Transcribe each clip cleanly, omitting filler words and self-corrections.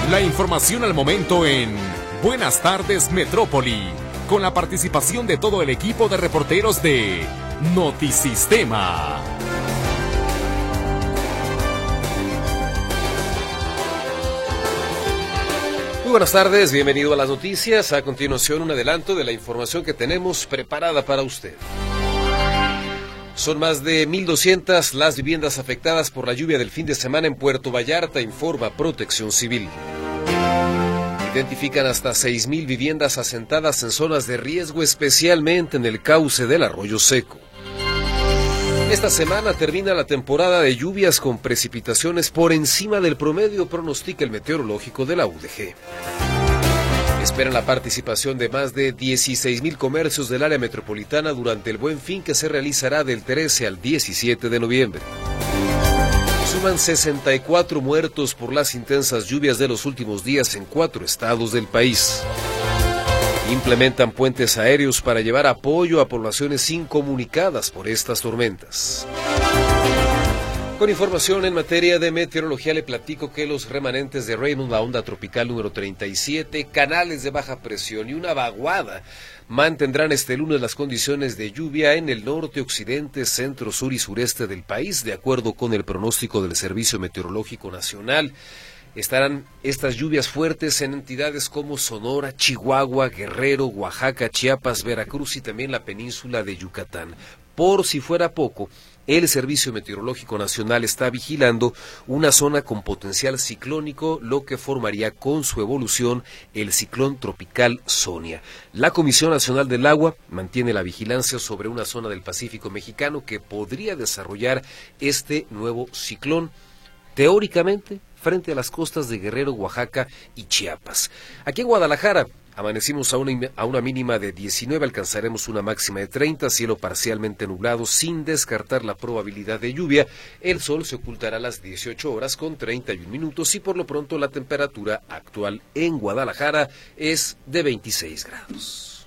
La información al momento en Buenas tardes Metrópoli, con la participación de todo el equipo de reporteros de Notisistema. Muy buenas tardes, bienvenido a las noticias. A continuación, un adelanto de la información que tenemos preparada para usted. Son más de 1,200 las viviendas afectadas por la lluvia del fin de semana en Puerto Vallarta, informa Protección Civil. Identifican hasta 6,000 viviendas asentadas en zonas de riesgo, especialmente en el cauce del Arroyo Seco. Esta semana termina la temporada de lluvias con precipitaciones por encima del promedio, pronostica el meteorológico de la UDG. Esperan la participación de más de 16,000 comercios del área metropolitana durante el Buen Fin, que se realizará del 13 al 17 de noviembre. Suman 64 muertos por las intensas lluvias de los últimos días en 4 estados del país. Implementan puentes aéreos para llevar apoyo a poblaciones incomunicadas por estas tormentas. Con información en materia de meteorología, le platico que los remanentes de Raymond, la onda tropical número 37, canales de baja presión y una vaguada mantendrán este lunes las condiciones de lluvia en el norte, occidente, centro, sur y sureste del país, de acuerdo con el pronóstico del Servicio Meteorológico Nacional. Estarán estas lluvias fuertes en entidades como Sonora, Chihuahua, Guerrero, Oaxaca, Chiapas, Veracruz y también la península de Yucatán. Por si fuera poco, el Servicio Meteorológico Nacional está vigilando una zona con potencial ciclónico, lo que formaría con su evolución el ciclón tropical Sonia. La Comisión Nacional del Agua mantiene la vigilancia sobre una zona del Pacífico mexicano que podría desarrollar este nuevo ciclón, teóricamente frente a las costas de Guerrero, Oaxaca y Chiapas. Aquí en Guadalajara amanecimos a una mínima de 19, alcanzaremos una máxima de 30, cielo parcialmente nublado sin descartar la probabilidad de lluvia. El sol se ocultará a las 18 horas con 31 minutos y por lo pronto la temperatura actual en Guadalajara es de 26 grados.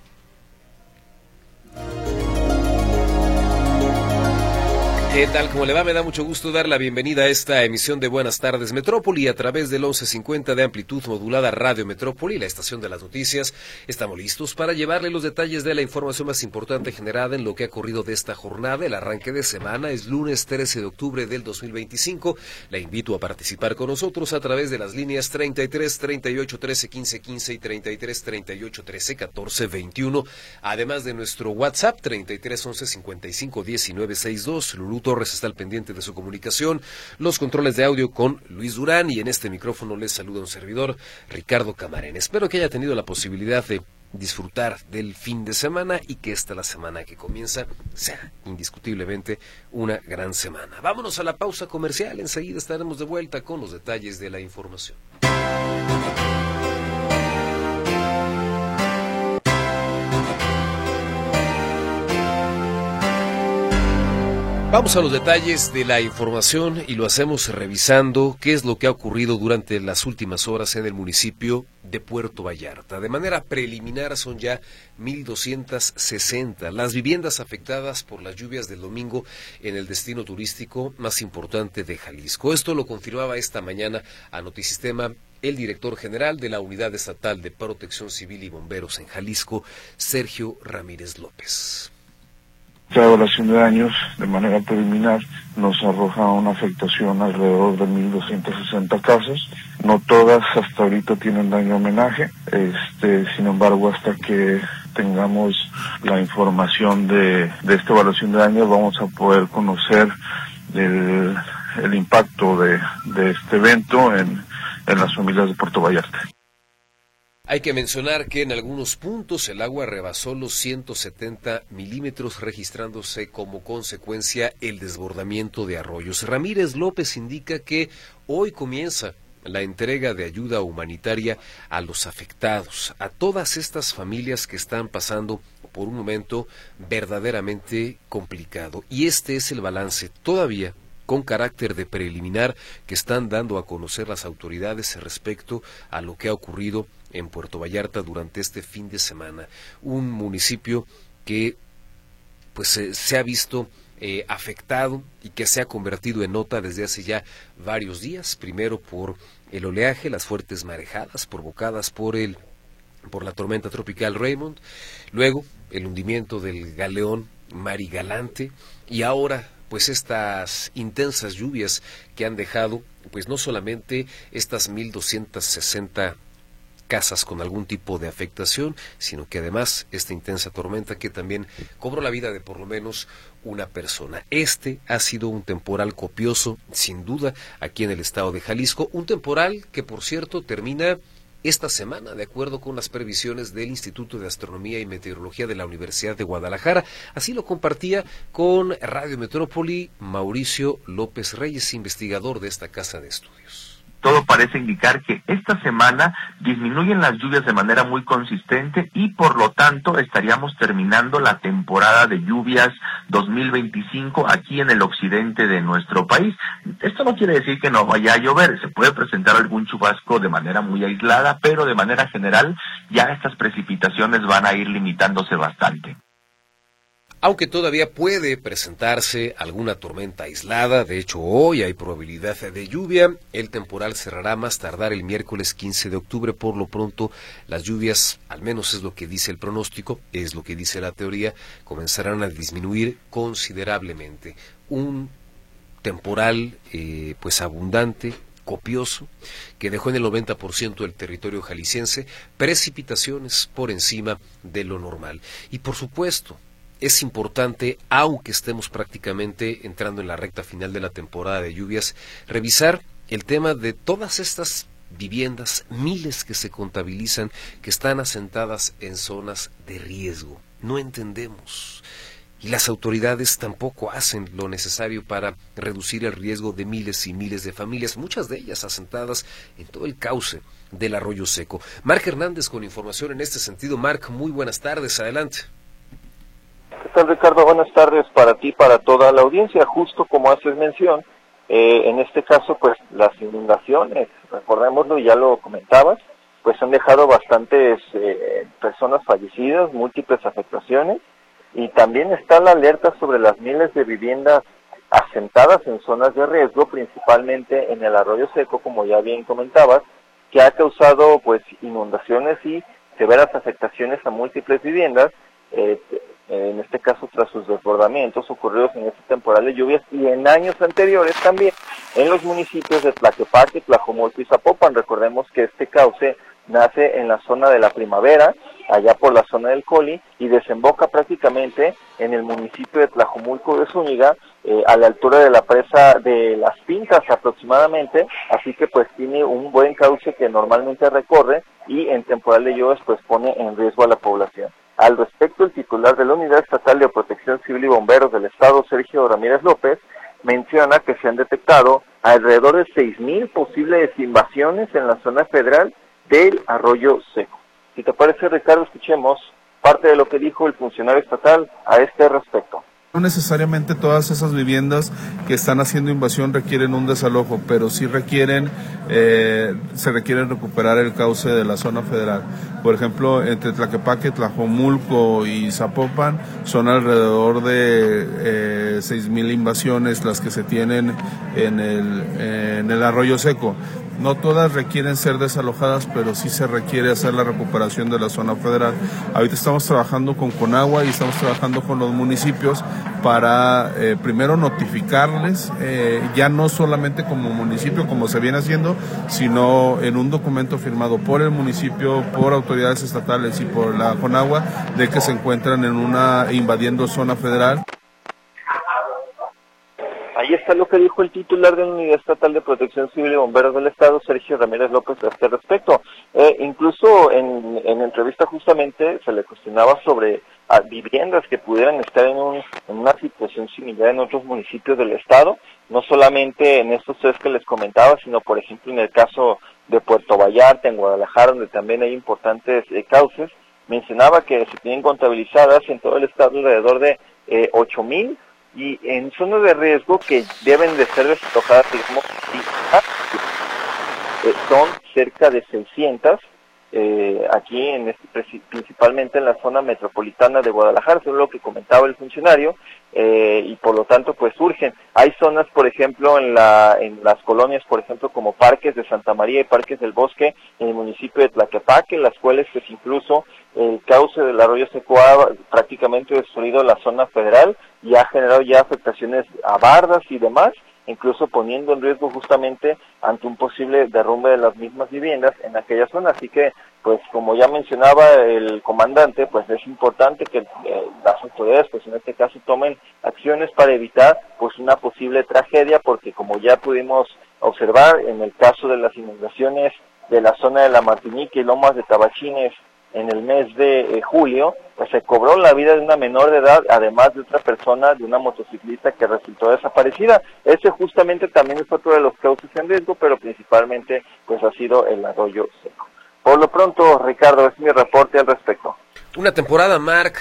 ¿Qué tal? ¿Cómo le va? Me da mucho gusto dar la bienvenida a esta emisión de Buenas tardes Metrópoli a través del 1150 de amplitud modulada Radio Metrópoli, la estación de las noticias. Estamos listos para llevarle los detalles de la información más importante generada en lo que ha corrido de esta jornada. El arranque de semana es lunes 13 de octubre del 2025. La invito a participar con nosotros a través de las líneas 33 38 13 15 15 y 33 38 13 14 21, además de nuestro WhatsApp 33 11 55 19 62. Lulú Torres está al pendiente de su comunicación, los controles de audio con Luis Durán y en este micrófono les saluda un servidor, Ricardo Camarena. Espero que haya tenido la posibilidad de disfrutar del fin de semana y que la semana que comienza sea indiscutiblemente una gran semana. Vámonos a la pausa comercial, enseguida estaremos de vuelta con los detalles de la información. Vamos a los detalles de la información y lo hacemos revisando qué es lo que ha ocurrido durante las últimas horas en el municipio de Puerto Vallarta. De manera preliminar son ya 1,260 las viviendas afectadas por las lluvias del domingo en el destino turístico más importante de Jalisco. Esto lo confirmaba esta mañana a Notisistema el director general de la Unidad Estatal de Protección Civil y Bomberos en Jalisco, Sergio Ramírez López. Esta evaluación de daños, de manera preliminar, nos arroja una afectación alrededor de 1,260 casas. No todas hasta ahorita tienen daño homenaje, sin embargo, hasta que tengamos la información de esta evaluación de daños, vamos a poder conocer el impacto de este evento en las familias de Puerto Vallarta. Hay que mencionar que en algunos puntos el agua rebasó los 170 milímetros, registrándose como consecuencia el desbordamiento de arroyos. Ramírez López indica que hoy comienza la entrega de ayuda humanitaria a los afectados, a todas estas familias que están pasando por un momento verdaderamente complicado. Y este es el balance todavía con carácter de preliminar que están dando a conocer las autoridades respecto a lo que ha ocurrido en Puerto Vallarta durante este fin de semana. Un municipio que se ha visto afectado y que se ha convertido en nota desde hace ya varios días, primero por el oleaje, las fuertes marejadas provocadas por la tormenta tropical Raymond, luego el hundimiento del galeón Marigalante y ahora pues estas intensas lluvias que han dejado pues no solamente estas 1,260 casas con algún tipo de afectación, sino que además esta intensa tormenta que también cobró la vida de por lo menos una persona. Este ha sido un temporal copioso, sin duda, aquí en el estado de Jalisco, un temporal que por cierto termina esta semana, de acuerdo con las previsiones del Instituto de Astronomía y Meteorología de la Universidad de Guadalajara. Así lo compartía con Radio Metrópoli Mauricio López Reyes, investigador de esta casa de estudios. Todo parece indicar que esta semana disminuyen las lluvias de manera muy consistente y por lo tanto estaríamos terminando la temporada de lluvias 2025 aquí en el occidente de nuestro país. Esto no quiere decir que no vaya a llover, se puede presentar algún chubasco de manera muy aislada, pero de manera general ya estas precipitaciones van a ir limitándose bastante. Aunque todavía puede presentarse alguna tormenta aislada, de hecho hoy hay probabilidad de lluvia, el temporal cerrará más tardar el miércoles 15 de octubre, por lo pronto las lluvias, al menos es lo que dice el pronóstico, es lo que dice la teoría, comenzarán a disminuir considerablemente. Un temporal pues abundante, copioso, que dejó en el 90% del territorio jalisciense precipitaciones por encima de lo normal. Y por supuesto, es importante, aunque estemos prácticamente entrando en la recta final de la temporada de lluvias, revisar el tema de todas estas viviendas, miles que se contabilizan, que están asentadas en zonas de riesgo. No entendemos. Y las autoridades tampoco hacen lo necesario para reducir el riesgo de miles y miles de familias, muchas de ellas asentadas en todo el cauce del Arroyo Seco. Marc Hernández con información en este sentido. Marc, muy buenas tardes, adelante. ¿Qué tal, Ricardo? Buenas tardes para ti, para toda la audiencia. Justo como haces mención, en este caso, pues las inundaciones, recordémoslo, ya lo comentabas, pues han dejado bastantes personas fallecidas, múltiples afectaciones, y también está la alerta sobre las miles de viviendas asentadas en zonas de riesgo, principalmente en el Arroyo Seco, como ya bien comentabas, que ha causado pues inundaciones y severas afectaciones a múltiples viviendas, en este caso tras sus desbordamientos ocurridos en este temporal de lluvias y en años anteriores también en los municipios de Tlaquepaque, Tlajomulco y Zapopan. Recordemos que este cauce nace en la zona de la Primavera, allá por la zona del Coli, y desemboca prácticamente en el municipio de Tlajomulco de Zúñiga, a la altura de la presa de Las Pintas aproximadamente, así que pues tiene un buen cauce que normalmente recorre y en temporal de lluvias pues pone en riesgo a la población. Al respecto, el titular de la Unidad Estatal de Protección Civil y Bomberos del Estado, Sergio Ramírez López, menciona que se han detectado alrededor de 6,000 posibles invasiones en la zona federal del Arroyo Seco. Si te parece, Ricardo, escuchemos parte de lo que dijo el funcionario estatal a este respecto. No necesariamente todas esas viviendas que están haciendo invasión requieren un desalojo, pero sí se requiere recuperar el cauce de la zona federal. Por ejemplo, entre Tlaquepaque, Tlajomulco y Zapopan son alrededor de 6,000 invasiones las que se tienen en el Arroyo Seco. No todas requieren ser desalojadas, pero sí se requiere hacer la recuperación de la zona federal. Ahorita estamos trabajando con Conagua y estamos trabajando con los municipios para primero notificarles, ya no solamente como municipio, como se viene haciendo, sino en un documento firmado por el municipio, por autoridades estatales y por la Conagua, de que se encuentran en invadiendo zona federal. Ahí está lo que dijo el titular de la Unidad Estatal de Protección Civil y Bomberos del Estado, Sergio Ramírez López, a este respecto. Incluso en entrevista justamente se le cuestionaba sobre viviendas que pudieran estar en una situación similar en otros municipios del Estado, no solamente en estos tres que les comentaba, sino por ejemplo en el caso de Puerto Vallarta, en Guadalajara, donde también hay importantes cauces. Mencionaba que se tienen contabilizadas en todo el Estado alrededor de 8,000, y en zonas de riesgo que deben de ser desalojadas, digamos, son cerca de 600, aquí principalmente en la zona metropolitana de Guadalajara, eso es lo que comentaba el funcionario, y por lo tanto pues surgen. Hay zonas, por ejemplo, en las colonias, por ejemplo, como Parques de Santa María y Parques del Bosque, en el municipio de Tlaquepaque, en las cuales pues incluso el cauce del arroyo Seco ha prácticamente destruido la zona federal y ha generado ya afectaciones a bardas y demás, incluso poniendo en riesgo justamente ante un posible derrumbe de las mismas viviendas en aquella zona. Así que, pues como ya mencionaba el comandante, pues es importante que las autoridades, pues en este caso, tomen acciones para evitar pues una posible tragedia, porque como ya pudimos observar en el caso de las inundaciones de la zona de La Martinica y Lomas de Tabachines en el mes de julio, pues se cobró la vida de una menor de edad, además de otra persona, de una motociclista que resultó desaparecida. Ese justamente también es otro de los cauces en riesgo, pero principalmente pues ha sido el arroyo seco. Por lo pronto, Ricardo, es mi reporte al respecto. Una temporada, Marc,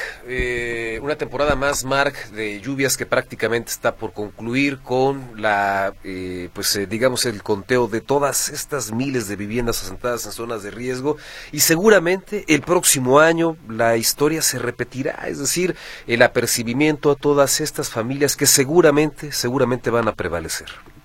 de lluvias que prácticamente está por concluir con la, digamos, el conteo de todas estas miles de viviendas asentadas en zonas de riesgo, y seguramente el próximo año la historia se repetirá, es decir, el apercibimiento a todas estas familias que seguramente van a prevalecer.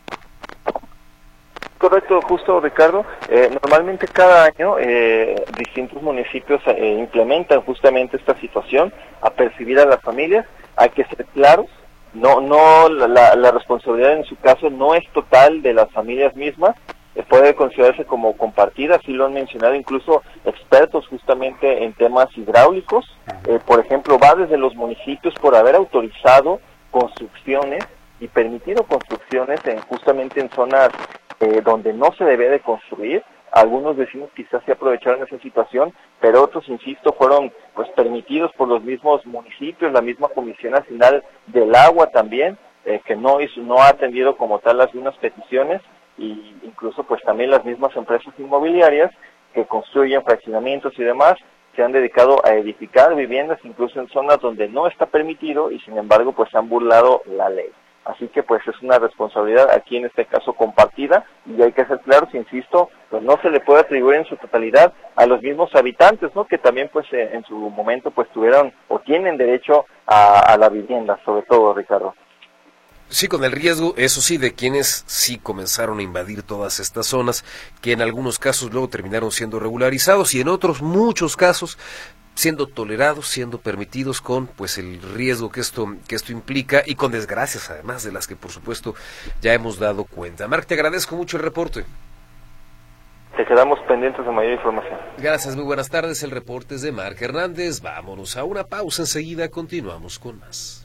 Correcto, justo, Ricardo. Normalmente cada año distintos municipios implementan justamente esta situación, a percibir a las familias. Hay que ser claros, la responsabilidad en su caso no es total de las familias mismas, puede considerarse como compartida, así lo han mencionado incluso expertos justamente en temas hidráulicos. Por ejemplo, va desde los municipios por haber autorizado construcciones y permitido construcciones justamente en zonas donde no se debe de construir. Algunos vecinos quizás se aprovecharon de esa situación, pero otros, insisto, fueron pues permitidos por los mismos municipios, la misma Comisión Nacional del Agua también, que no ha atendido como tal las mismas peticiones, y incluso pues también las mismas empresas inmobiliarias que construyen fraccionamientos y demás se han dedicado a edificar viviendas incluso en zonas donde no está permitido, y sin embargo pues han burlado la ley. Así que pues es una responsabilidad aquí en este caso compartida, y hay que ser claros, insisto, pues no se le puede atribuir en su totalidad a los mismos habitantes, ¿no? Que también pues en su momento pues tuvieron o tienen derecho a la vivienda, sobre todo, Ricardo. Sí, con el riesgo, eso sí, de quienes sí comenzaron a invadir todas estas zonas, que en algunos casos luego terminaron siendo regularizados y en otros muchos casos siendo tolerados, siendo permitidos, con pues el riesgo que esto implica, y con desgracias además de las que por supuesto ya hemos dado cuenta. Marc, te agradezco mucho el reporte. Te quedamos pendientes de mayor información. Gracias, muy buenas tardes. El reporte es de Marc Hernández. Vámonos a una pausa, enseguida continuamos con más.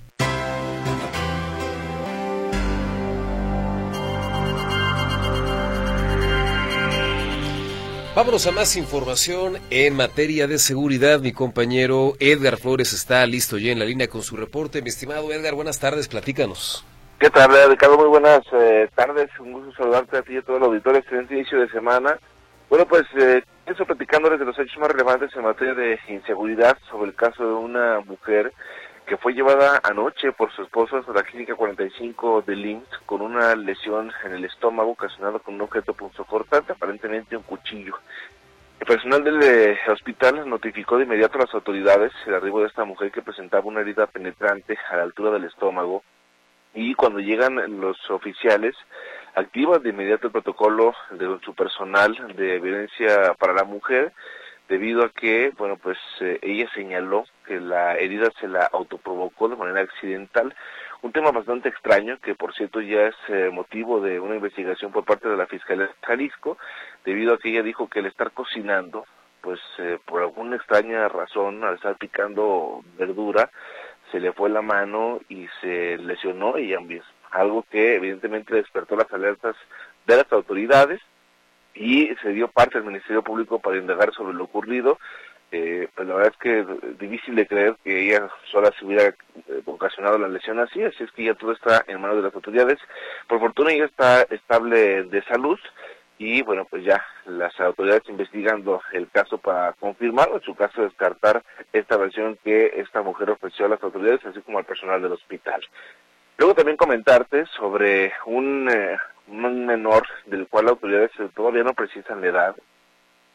Vámonos a más información en materia de seguridad. Mi compañero Edgar Flores está listo ya en la línea con su reporte. Mi estimado Edgar, buenas tardes, platícanos. ¿Qué tal, Ricardo? Muy buenas tardes, un gusto saludarte a ti y a todo el auditorio, excelente inicio de semana. Bueno, pues empiezo platicándoles de los hechos más relevantes en materia de inseguridad sobre el caso de una mujer que fue llevada anoche por su esposo hasta la clínica 45 de IMSS con una lesión en el estómago ocasionada con un objeto punzocortante, aparentemente un cuchillo. El personal del hospital notificó de inmediato a las autoridades el arribo de esta mujer, que presentaba una herida penetrante a la altura del estómago, y cuando llegan los oficiales activan de inmediato el protocolo de su personal de violencia para la mujer, debido a que, bueno, pues ella señaló que la herida se la autoprovocó de manera accidental, un tema bastante extraño que, por cierto, ya es motivo de una investigación por parte de la Fiscalía de Jalisco, debido a que ella dijo que al estar cocinando, pues por alguna extraña razón, al estar picando verdura, se le fue la mano y se lesionó ella misma, algo que evidentemente despertó las alertas de las autoridades, y se dio parte al Ministerio Público para indagar sobre lo ocurrido. Pues la verdad es que es difícil de creer que ella sola se hubiera ocasionado la lesión así es que ya todo está en manos de las autoridades. Por fortuna ella está estable de salud, y bueno, pues ya las autoridades investigando el caso para confirmar, o en su caso descartar esta versión que esta mujer ofreció a las autoridades, así como al personal del hospital. Luego también comentarte sobre un menor del cual las autoridades todavía no precisan la edad,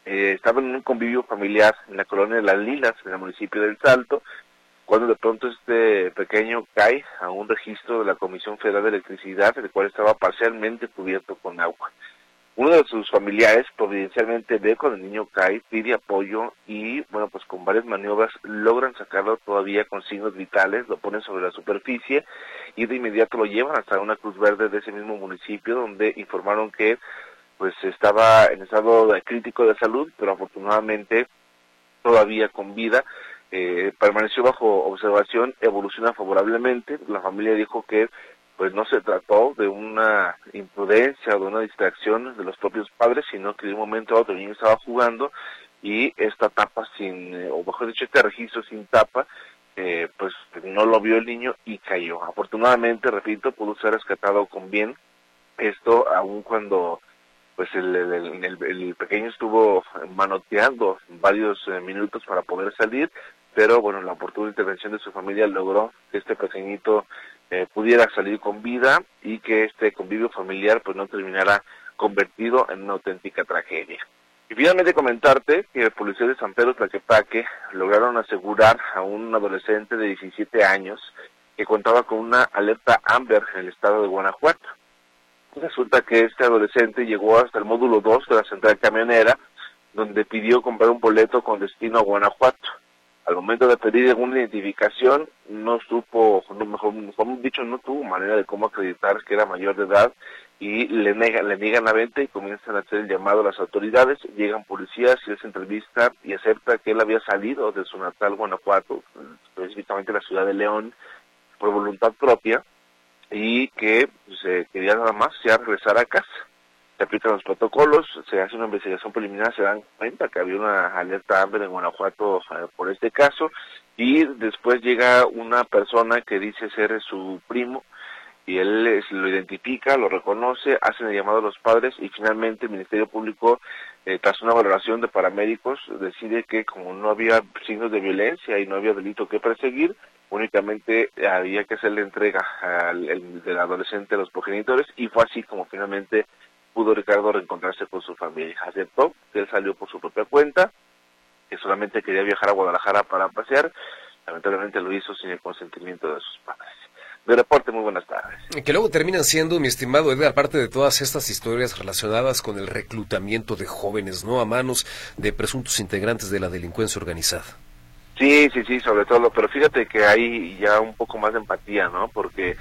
estaba en un convivio familiar en la colonia de Las Lilas, en el municipio del Salto, cuando de pronto este pequeño cae a un registro de la Comisión Federal de Electricidad, el cual estaba parcialmente cubierto con agua. Uno de sus familiares providencialmente ve cuando el niño cae, pide apoyo y, bueno, pues con varias maniobras logran sacarlo todavía con signos vitales, lo ponen sobre la superficie y de inmediato lo llevan hasta una Cruz Verde de ese mismo municipio, donde informaron que pues estaba en estado crítico de salud, pero afortunadamente todavía con vida. Permaneció bajo observación, evoluciona favorablemente. La familia dijo que pues no se trató de una imprudencia o de una distracción de los propios padres, sino que de un momento a otro el niño estaba jugando y esta tapa o mejor dicho, este registro sin tapa, pues no lo vio el niño y cayó. Afortunadamente, repito, pudo ser rescatado con bien. Esto aun cuando pues el pequeño estuvo manoteando varios minutos para poder salir, pero bueno, la oportuna intervención de su familia logró que este pequeñito pudiera salir con vida y que este convivio familiar pues no terminara convertido en una auténtica tragedia. Y finalmente comentarte que el policía de San Pedro Tlaquepaque lograron asegurar a un adolescente de 17 años que contaba con una alerta Amber en el estado de Guanajuato. Resulta que este adolescente llegó hasta el módulo 2 de la central camionera, donde pidió comprar un boleto con destino a Guanajuato. Al momento de pedir alguna identificación, no tuvo manera de cómo acreditar que era mayor de edad y le niegan la venta y comienzan a hacer el llamado a las autoridades. Llegan policías y les entrevista y acepta que él había salido de su natal Guanajuato, específicamente la ciudad de León, por voluntad propia, y que se quería nada más ya regresar a casa. Se aplican los protocolos, se hace una investigación preliminar, se dan cuenta que había una alerta Amber en Guanajuato por este caso, y después llega una persona que dice ser su primo, y él lo identifica, lo reconoce, hacen el llamado a los padres, y finalmente el Ministerio Público, tras una valoración de paramédicos, decide que como no había signos de violencia y no había delito que perseguir, únicamente había que hacerle entrega del adolescente a los progenitores, y fue así como finalmente pudo Ricardo reencontrarse con su familia. Aceptó que él salió por su propia cuenta, que solamente quería viajar a Guadalajara para pasear, lamentablemente lo hizo sin el consentimiento de sus padres. De reporte, muy buenas tardes. Que luego terminan siendo, mi estimado Edgar, parte de todas estas historias relacionadas con el reclutamiento de jóvenes, ¿no?, a manos de presuntos integrantes de la delincuencia organizada. Sí, sobre todo, pero fíjate que hay ya un poco más de empatía, ¿no? Porque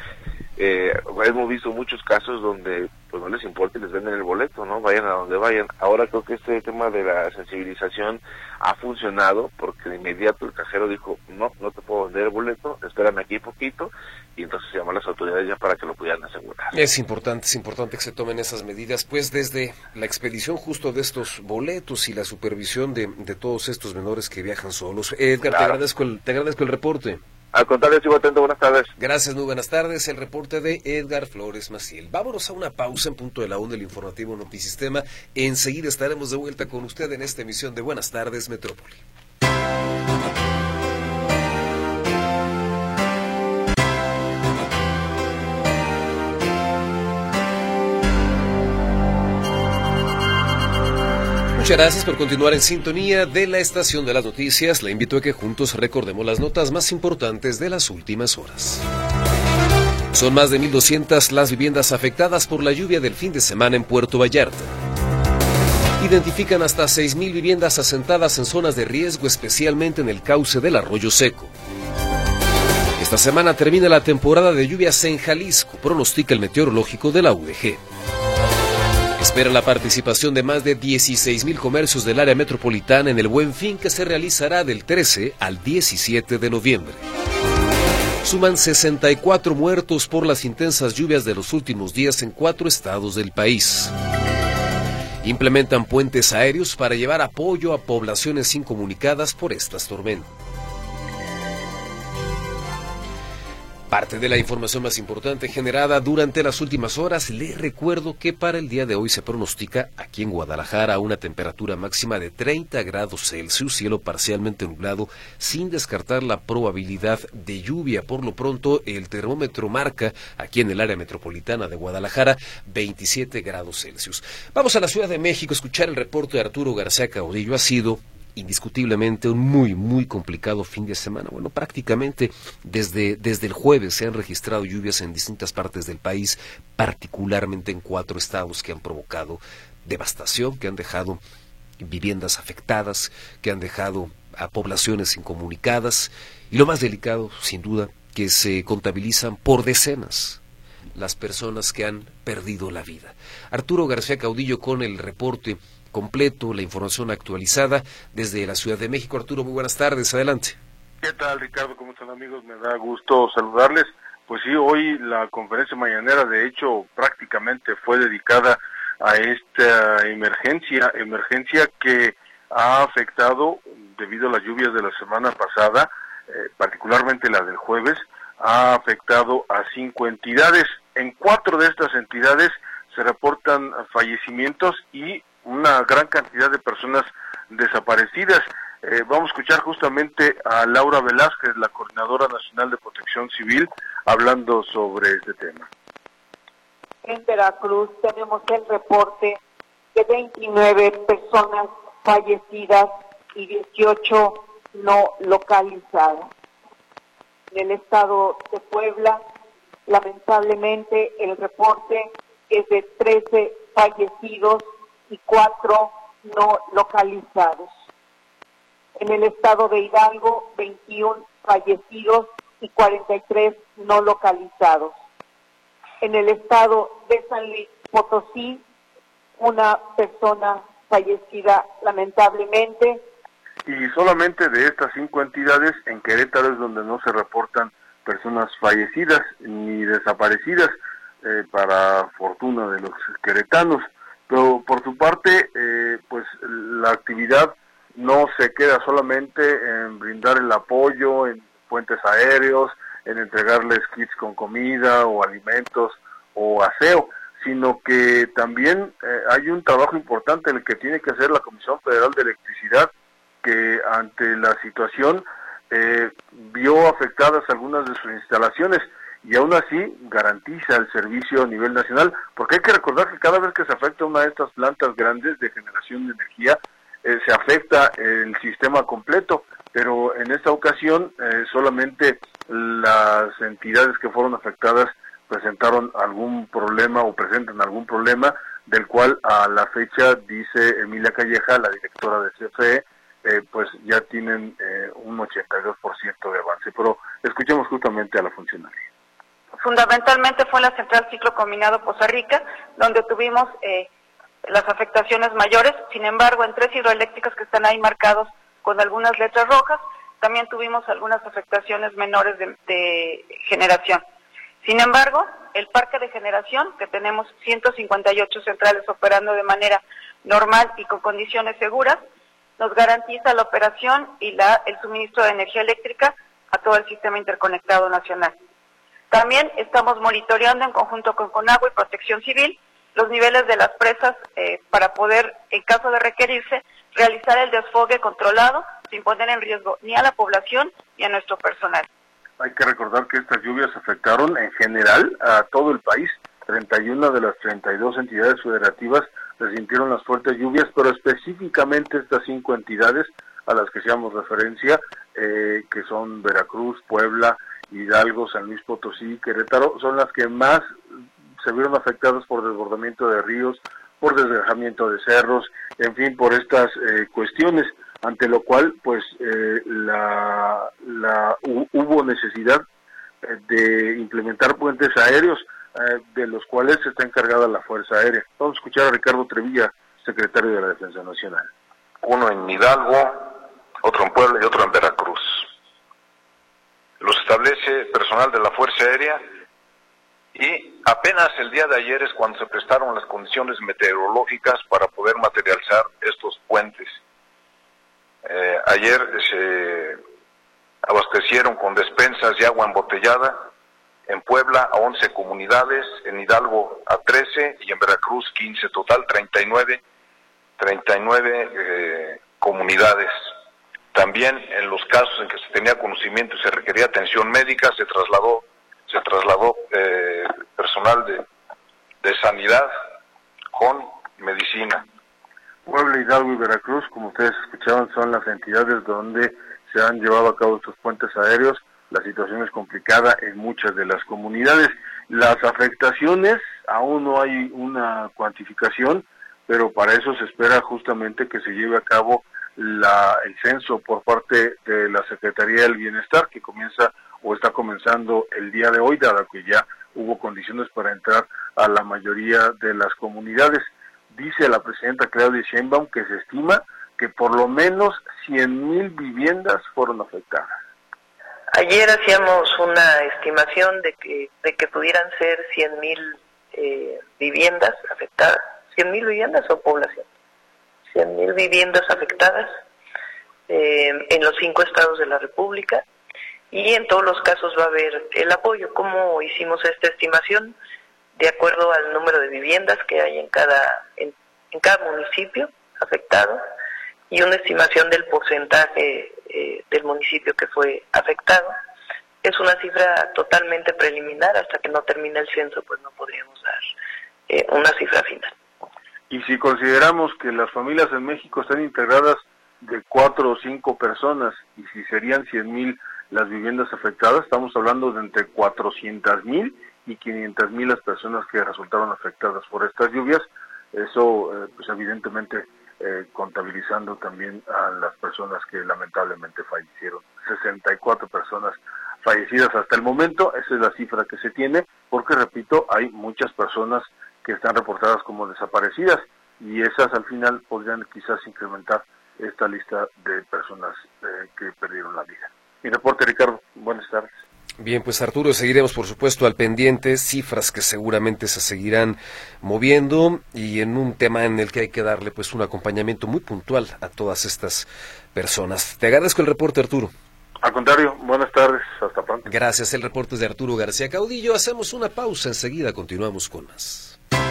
hemos visto muchos casos donde pues no les importa y les venden el boleto, ¿no? Vayan a donde vayan. Ahora creo que este tema de la sensibilización ha funcionado porque de inmediato el cajero dijo, no te puedo vender el boleto, espérame aquí poquito, y entonces llamó a las autoridades ya para que lo pudieran asegurar. Es importante que se tomen esas medidas, pues desde la expedición justo de estos boletos y la supervisión de todos estos menores que viajan solos. Edgar, claro. te agradezco el reporte. Al contrario, sigo atento, buenas tardes. Gracias, muy buenas tardes. El reporte de Edgar Flores Maciel. Vámonos a una pausa en punto de la 1 del informativo Notisistema. Enseguida estaremos de vuelta con usted en esta emisión de Buenas Tardes, Metrópoli. Muchas gracias por continuar en sintonía de la estación de las noticias. Le invito a que juntos recordemos las notas más importantes de las últimas horas. Son más de 1,200 las viviendas afectadas por la lluvia del fin de semana en Puerto Vallarta. Identifican hasta 6,000 viviendas asentadas en zonas de riesgo, especialmente en el cauce del Arroyo Seco. Esta semana termina la temporada de lluvias en Jalisco, pronostica el meteorológico de la UDG. Espera la participación de más de 16,000 comercios del área metropolitana en el Buen Fin, que se realizará del 13 al 17 de noviembre. Suman 64 muertos por las intensas lluvias de los últimos días en 4 estados del país. Implementan puentes aéreos para llevar apoyo a poblaciones incomunicadas por estas tormentas. Parte de la información más importante generada durante las últimas horas, les recuerdo que para el día de hoy se pronostica aquí en Guadalajara una temperatura máxima de 30 grados Celsius, cielo parcialmente nublado, sin descartar la probabilidad de lluvia. Por lo pronto, el termómetro marca aquí en el área metropolitana de Guadalajara 27 grados Celsius. Vamos a la Ciudad de México a escuchar el reporte de Arturo García Caudillo. Ha sido indiscutiblemente un muy complicado fin de semana. Bueno, prácticamente desde el jueves se han registrado lluvias en distintas partes del país, particularmente en 4 estados que han provocado devastación, que han dejado viviendas afectadas, que han dejado a poblaciones incomunicadas, y lo más delicado, sin duda, que se contabilizan por decenas las personas que han perdido la vida. Arturo García Caudillo con el reporte completo, la información actualizada desde la Ciudad de México. Arturo, muy buenas tardes, adelante. ¿Qué tal, Ricardo? ¿Cómo están, amigos? Me da gusto saludarles. Pues sí, hoy la conferencia mañanera, de hecho, prácticamente fue dedicada a esta emergencia que ha afectado, debido a las lluvias de la semana pasada, particularmente la del jueves, ha afectado a 5 entidades. En 4 de estas entidades se reportan fallecimientos y una gran cantidad de personas desaparecidas. Vamos a escuchar justamente a Laura Velázquez, la Coordinadora Nacional de Protección Civil, hablando sobre este tema. En Veracruz tenemos el reporte de 29 personas fallecidas y 18 no localizadas. En el estado de Puebla, lamentablemente, el reporte es de 13 fallecidos y 4 no localizados. En el estado de Hidalgo, 21 fallecidos y 43 no localizados. En el estado de San Luis Potosí, una persona fallecida lamentablemente. Y solamente de estas 5 entidades, en Querétaro es donde no se reportan personas fallecidas ni desaparecidas, para fortuna de los queretanos. Pero por su parte, pues la actividad no se queda solamente en brindar el apoyo en puentes aéreos, en entregarles kits con comida o alimentos o aseo, sino que también hay un trabajo importante en el que tiene que hacer la Comisión Federal de Electricidad, que ante la situación vio afectadas algunas de sus instalaciones, y aún así garantiza el servicio a nivel nacional, porque hay que recordar que cada vez que se afecta una de estas plantas grandes de generación de energía, se afecta el sistema completo, pero en esta ocasión solamente las entidades que fueron afectadas presentaron algún problema o presentan algún problema, del cual a la fecha, dice Emilia Calleja, la directora de CFE, pues ya tienen un 82% de avance. Pero escuchemos justamente a la funcionaria. Fundamentalmente fue en la central ciclo combinado Poza Rica, donde tuvimos las afectaciones mayores. Sin embargo, en 3 hidroeléctricas que están ahí marcados con algunas letras rojas, también tuvimos algunas afectaciones menores de generación. Sin embargo, el parque de generación, que tenemos 158 centrales operando de manera normal y con condiciones seguras, nos garantiza la operación y el suministro de energía eléctrica a todo el sistema interconectado nacional. También estamos monitoreando en conjunto con Conagua y Protección Civil los niveles de las presas para poder, en caso de requerirse, realizar el desfogue controlado sin poner en riesgo ni a la población ni a nuestro personal. Hay que recordar que estas lluvias afectaron en general a todo el país. 31 de las 32 entidades federativas resintieron las fuertes lluvias, pero específicamente estas 5 entidades a las que hacíamos referencia, que son Veracruz, Puebla, Hidalgo, San Luis Potosí, Querétaro, son las que más se vieron afectadas por desbordamiento de ríos, por desgajamiento de cerros, en fin, por estas cuestiones, ante lo cual pues hubo necesidad de implementar puentes aéreos, de los cuales está encargada la Fuerza Aérea. Vamos a escuchar a Ricardo Trevilla, secretario de la Defensa Nacional. Uno en Hidalgo, otro en Puebla y otro en Veracruz. Los establece personal de la Fuerza Aérea, y apenas el día de ayer es cuando se prestaron las condiciones meteorológicas para poder materializar estos puentes. Ayer se abastecieron con despensas y agua embotellada en Puebla a 11 comunidades, en Hidalgo a 13 y en Veracruz 15, total 39 comunidades. También en los casos en que se tenía conocimiento y se requería atención médica, se trasladó personal de sanidad con medicina. Puebla, Hidalgo y Veracruz, como ustedes escuchaban, son las entidades donde se han llevado a cabo estos puentes aéreos. La situación es complicada en muchas de las comunidades. Las afectaciones, aún no hay una cuantificación, pero para eso se espera justamente que se lleve a cabo el censo por parte de la Secretaría del Bienestar, que comienza o está comenzando el día de hoy, dado que ya hubo condiciones para entrar a la mayoría de las comunidades. Dice la presidenta Claudia Sheinbaum que se estima que por lo menos 100,000 viviendas fueron afectadas. Ayer hacíamos una estimación de que pudieran ser 100,000 viviendas afectadas. ¿100,000 viviendas o población? 100,000 viviendas afectadas en los 5 estados de la República, y en todos los casos va a haber el apoyo. ¿Cómo hicimos esta estimación? De acuerdo al número de viviendas que hay en cada municipio afectado, y una estimación del porcentaje del municipio que fue afectado. Es una cifra totalmente preliminar. Hasta que no termine el censo, pues no podríamos dar una cifra final. Y si consideramos que las familias en México están integradas de 4 o 5 personas, y si serían 100,000 las viviendas afectadas, estamos hablando de entre 400,000 y 500,000 las personas que resultaron afectadas por estas lluvias. Eso, pues evidentemente, contabilizando también a las personas que lamentablemente fallecieron. 64 personas fallecidas hasta el momento, esa es la cifra que se tiene, porque repito, hay muchas personas que están reportadas como desaparecidas, y esas al final podrían quizás incrementar esta lista de personas que perdieron la vida. Mi reporte, Ricardo, buenas tardes. Bien, pues Arturo, seguiremos por supuesto al pendiente, cifras que seguramente se seguirán moviendo, y en un tema en el que hay que darle pues un acompañamiento muy puntual a todas estas personas. Te agradezco el reporte, Arturo. Al contrario, buenas tardes, hasta pronto. Gracias, el reporte es de Arturo García Caudillo. Hacemos una pausa, enseguida continuamos con más.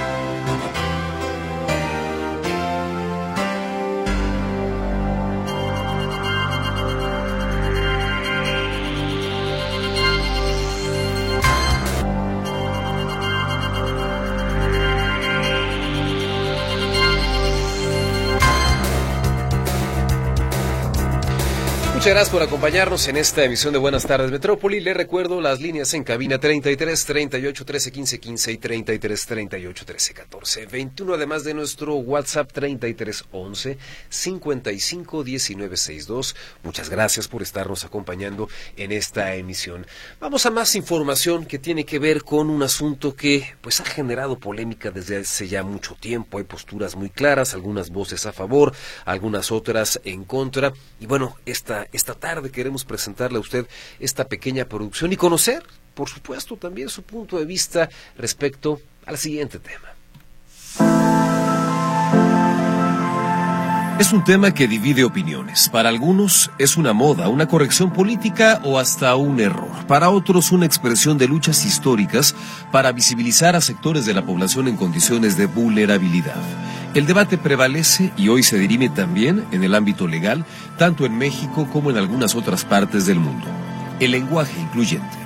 Muchas gracias por acompañarnos en esta emisión de Buenas Tardes Metrópoli. Le recuerdo las líneas en cabina 33 38 13 15 15 y 33 38 13 14 21, además de nuestro WhatsApp 33 11 55 19 62. Muchas gracias por estarnos acompañando en esta emisión. Vamos a más información que tiene que ver con un asunto que pues ha generado polémica desde hace ya mucho tiempo. Hay posturas muy claras, algunas voces a favor, algunas otras en contra, y bueno, esta tarde queremos presentarle a usted esta pequeña producción y conocer, por supuesto, también su punto de vista respecto al siguiente tema. Es un tema que divide opiniones. Para algunos es una moda, una corrección política o hasta un error. Para otros, una expresión de luchas históricas para visibilizar a sectores de la población en condiciones de vulnerabilidad. El debate prevalece y hoy se dirime también en el ámbito legal, tanto en México como en algunas otras partes del mundo. El lenguaje incluyente.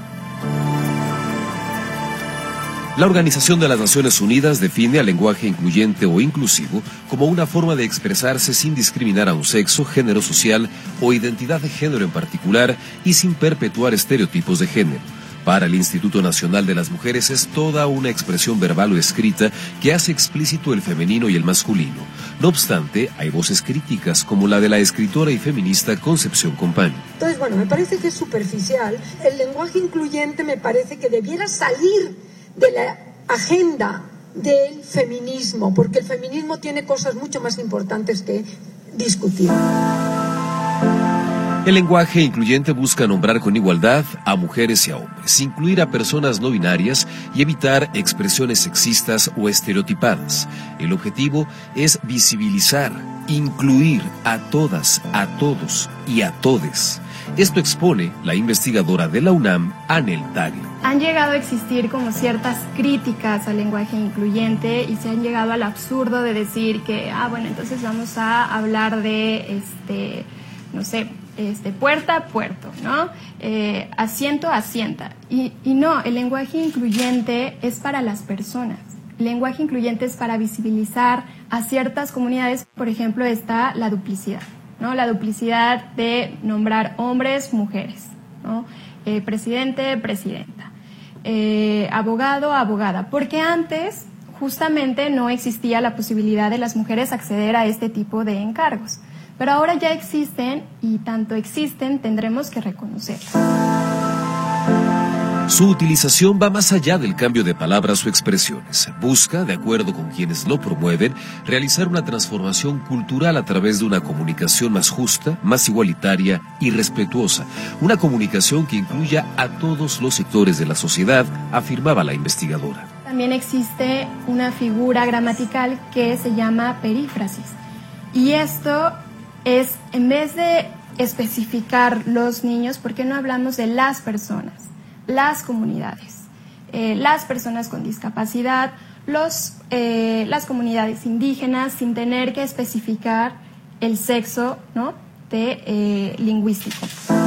La Organización de las Naciones Unidas define al lenguaje incluyente o inclusivo como una forma de expresarse sin discriminar a un sexo, género social o identidad de género en particular y sin perpetuar estereotipos de género. Para el Instituto Nacional de las Mujeres es toda una expresión verbal o escrita que hace explícito el femenino y el masculino. No obstante, hay voces críticas como la de la escritora y feminista Concepción Company. Entonces, bueno, me parece que es superficial. El lenguaje incluyente me parece que debiera salir de la agenda del feminismo, porque el feminismo tiene cosas mucho más importantes que discutir. El lenguaje incluyente busca nombrar con igualdad a mujeres y a hombres, incluir a personas no binarias y evitar expresiones sexistas o estereotipadas. El objetivo es visibilizar, incluir a todas, a todos y a todes. Esto expone la investigadora de la UNAM, Anel Tagle. Han llegado a existir como ciertas críticas al lenguaje incluyente y se han llegado al absurdo de decir que, entonces vamos a hablar de, puerta a puerto, ¿no? Asiento a asienta. Y no, el lenguaje incluyente es para las personas. El lenguaje incluyente es para visibilizar a ciertas comunidades. Por ejemplo, está la duplicidad, ¿no? La duplicidad de nombrar hombres, mujeres, ¿no? Presidente, presidenta, abogado, abogada, porque antes justamente no existía la posibilidad de las mujeres acceder a este tipo de encargos, pero ahora ya existen y tanto existen tendremos que reconocerlas. Su utilización va más allá del cambio de palabras o expresiones. Busca, de acuerdo con quienes lo promueven, realizar una transformación cultural a través de una comunicación más justa, más igualitaria y respetuosa. Una comunicación que incluya a todos los sectores de la sociedad, afirmaba la investigadora. También existe una figura gramatical que se llama perífrasis. Y esto es, en vez de especificar los niños, ¿por qué no hablamos de las personas? Las comunidades, las personas con discapacidad, las comunidades indígenas, sin tener que especificar el sexo, ¿no? Lingüístico.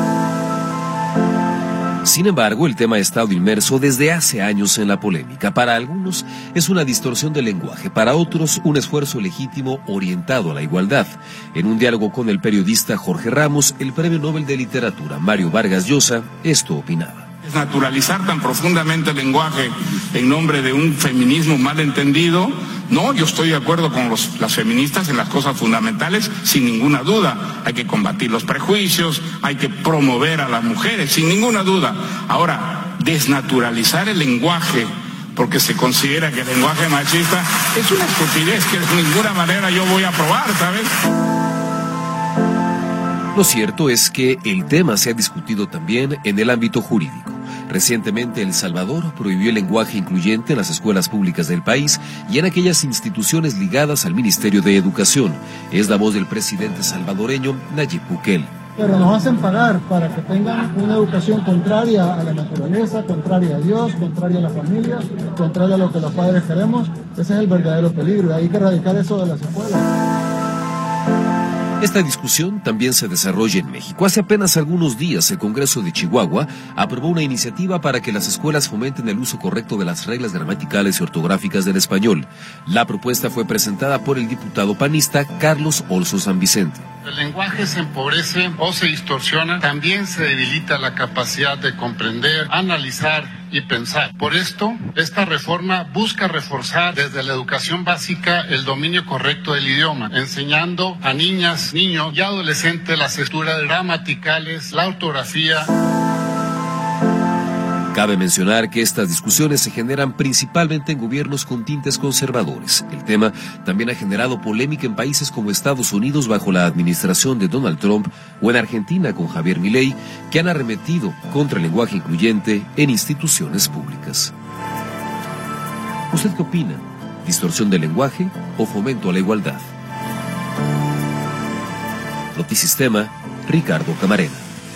Sin embargo, el tema ha estado inmerso desde hace años en la polémica. Para algunos es una distorsión del lenguaje, para otros un esfuerzo legítimo orientado a la igualdad. En un diálogo con el periodista Jorge Ramos, el Premio Nobel de Literatura Mario Vargas Llosa, esto opinaba. Naturalizar tan profundamente el lenguaje en nombre de un feminismo mal entendido. No, yo estoy de acuerdo con las feministas en las cosas fundamentales, sin ninguna duda. Hay que combatir los prejuicios, hay que promover a las mujeres, sin ninguna duda. Ahora, desnaturalizar el lenguaje porque se considera que el lenguaje machista es una estupidez que de ninguna manera yo voy a aprobar, ¿sabes? Lo cierto es que el tema se ha discutido también en el ámbito jurídico. Recientemente, El Salvador prohibió el lenguaje incluyente en las escuelas públicas del país y en aquellas instituciones ligadas al Ministerio de Educación. Es la voz del presidente salvadoreño, Nayib Bukele. Pero nos hacen pagar para que tengan una educación contraria a la naturaleza, contraria a Dios, contraria a la familia, contraria a lo que los padres queremos. Ese es el verdadero peligro y hay que erradicar eso de las escuelas. Esta discusión también se desarrolla en México. Hace apenas algunos días, el Congreso de Chihuahua aprobó una iniciativa para que las escuelas fomenten el uso correcto de las reglas gramaticales y ortográficas del español. La propuesta fue presentada por el diputado panista Carlos Olso San Vicente. El lenguaje se empobrece o se distorsiona, también se debilita la capacidad de comprender, analizar y pensar. Por esto, esta reforma busca reforzar desde la educación básica el dominio correcto del idioma, enseñando a niñas, niños y adolescentes las estructuras gramaticales, la ortografía. Cabe mencionar que estas discusiones se generan principalmente en gobiernos con tintes conservadores. El tema también ha generado polémica en países como Estados Unidos bajo la administración de Donald Trump o en Argentina con Javier Milei, que han arremetido contra el lenguaje incluyente en instituciones públicas. ¿Usted qué opina? ¿Distorsión del lenguaje o fomento a la igualdad? Notisistema, Ricardo Camarena.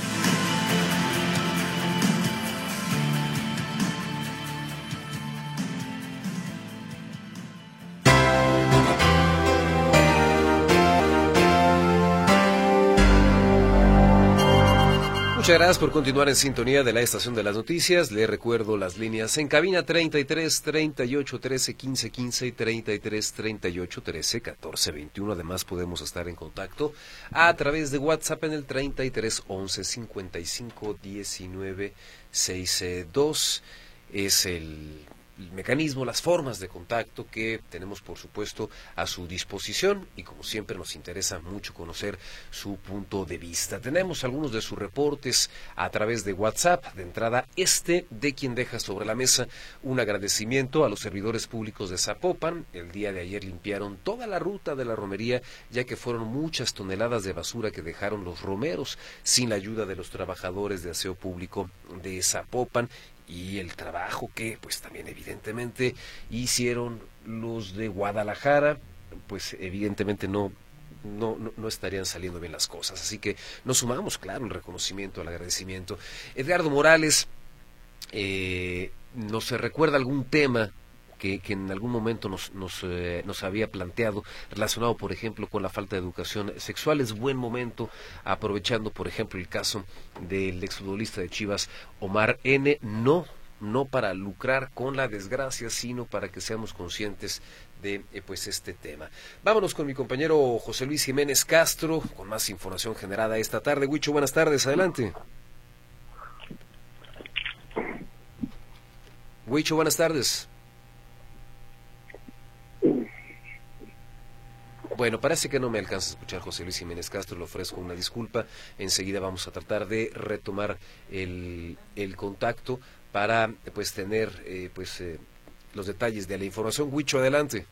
Muchas gracias por continuar en sintonía de la estación de las noticias. Les recuerdo las líneas en cabina 33 38 13 15 15 y 33 38 13 14 21. Además podemos estar en contacto a través de WhatsApp en el 33 11 55 19 62. Es el mecanismo, las formas de contacto que tenemos, por supuesto, a su disposición y como siempre nos interesa mucho conocer su punto de vista. Tenemos algunos de sus reportes a través de WhatsApp. De entrada, de quien deja sobre la mesa un agradecimiento a los servidores públicos de Zapopan. El día de ayer limpiaron toda la ruta de la romería, ya que fueron muchas toneladas de basura que dejaron los romeros sin la ayuda de los trabajadores de aseo público de Zapopan. Y el trabajo que pues también evidentemente hicieron los de Guadalajara, pues evidentemente no no estarían saliendo bien las cosas. Así que nos sumamos, claro, el reconocimiento, el agradecimiento. Edgardo Morales, ¿nos recuerda algún tema que en algún momento nos había planteado, relacionado, por ejemplo, con la falta de educación sexual? Es buen momento, aprovechando, por ejemplo, el caso del exfutbolista de Chivas, Omar N., no para lucrar con la desgracia, sino para que seamos conscientes de pues este tema. Vámonos con mi compañero José Luis Jiménez Castro, con más información generada esta tarde. Huicho, buenas tardes, adelante. Huicho, buenas tardes. Bueno, parece que no me alcanza a escuchar José Luis Jiménez Castro, le ofrezco una disculpa. Enseguida vamos a tratar de retomar el contacto para pues tener los detalles de la información. Huicho, adelante.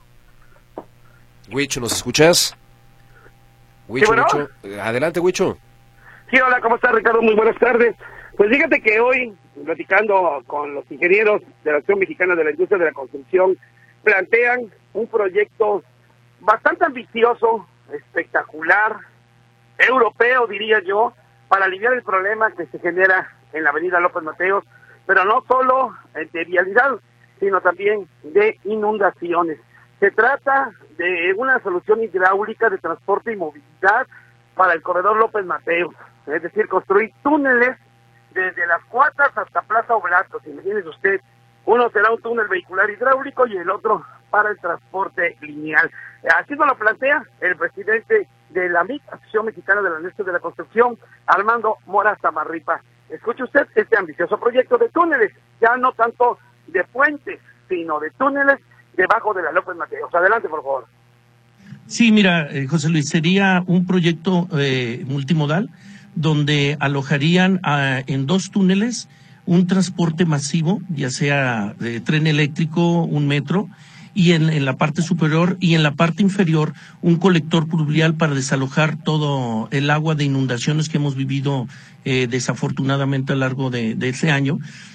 Huicho, ¿nos escuchas? Huicho, ¿Sí, bueno? Huicho, adelante, Huicho. Sí, hola, ¿cómo estás, Ricardo? Muy buenas tardes. Pues fíjate que hoy, platicando con los ingenieros de la Asociación Mexicana de la Industria de la Construcción, plantean un proyecto bastante ambicioso, espectacular, europeo, diría yo, para aliviar el problema que se genera en la avenida López Mateos, pero no solo de vialidad, sino también de inundaciones. Se trata de una solución hidráulica de transporte y movilidad para el corredor López Mateos, es decir, construir túneles desde las Cuatras hasta Plaza Oblatos. Imagínese usted, uno será un túnel vehicular hidráulico y el otro para el transporte lineal. Así nos lo plantea el presidente de la MIC, Asociación Mexicana de la Industria de la Construcción, Armando Mora Zamarripa. Escuche usted este ambicioso proyecto de túneles, ya no tanto de puentes, sino de túneles debajo de la López Mateos. Adelante, por favor. Sí, mira, José Luis, sería un proyecto multimodal donde alojarían en 2 túneles un transporte masivo, ya sea de tren eléctrico, un metro, y en la parte superior y en la parte inferior un colector pluvial para desalojar todo el agua de inundaciones que hemos vivido desafortunadamente a lo largo de este año.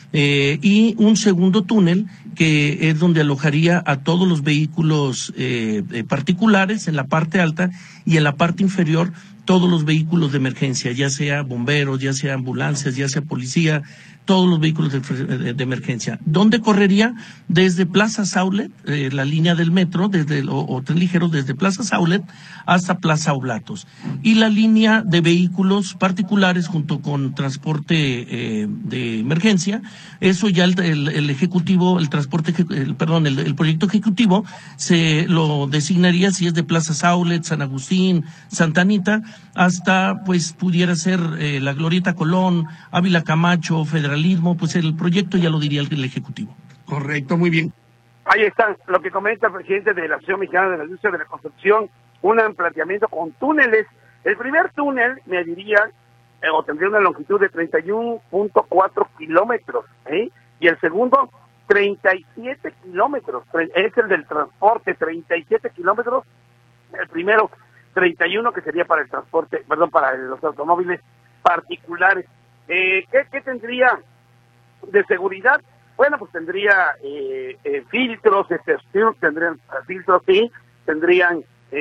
Y un segundo túnel que es donde alojaría a todos los vehículos particulares en la parte alta y en la parte inferior todos los vehículos de emergencia, ya sea bomberos, ya sea ambulancias, ya sea policía, todos los vehículos de emergencia. ¿Dónde correría? Desde Plaza Saulet, la línea del metro, o tren ligero desde Plaza Saulet hasta Plaza Oblatos. Y la línea de vehículos particulares junto con transporte de emergencia, eso ya el ejecutivo, el proyecto ejecutivo se lo designaría si es de Plaza Saulet, San Agustín, Santa Anita, hasta pues pudiera ser la Glorieta Colón, Ávila Camacho, Federalismo, pues el proyecto ya lo diría el ejecutivo. Correcto, muy bien. Ahí está lo que comenta el presidente de la Asociación Mexicana de la Industria de la Construcción, un planteamiento con túneles. El primer túnel mediría o tendría una longitud de 31.4 kilómetros, y el segundo 37 kilómetros, es el del transporte, 37 kilómetros, el primero 31 que sería para el transporte, para los automóviles particulares. ¿Qué tendría de seguridad? Bueno, pues tendría filtros, tendrían filtros, sí, tendrían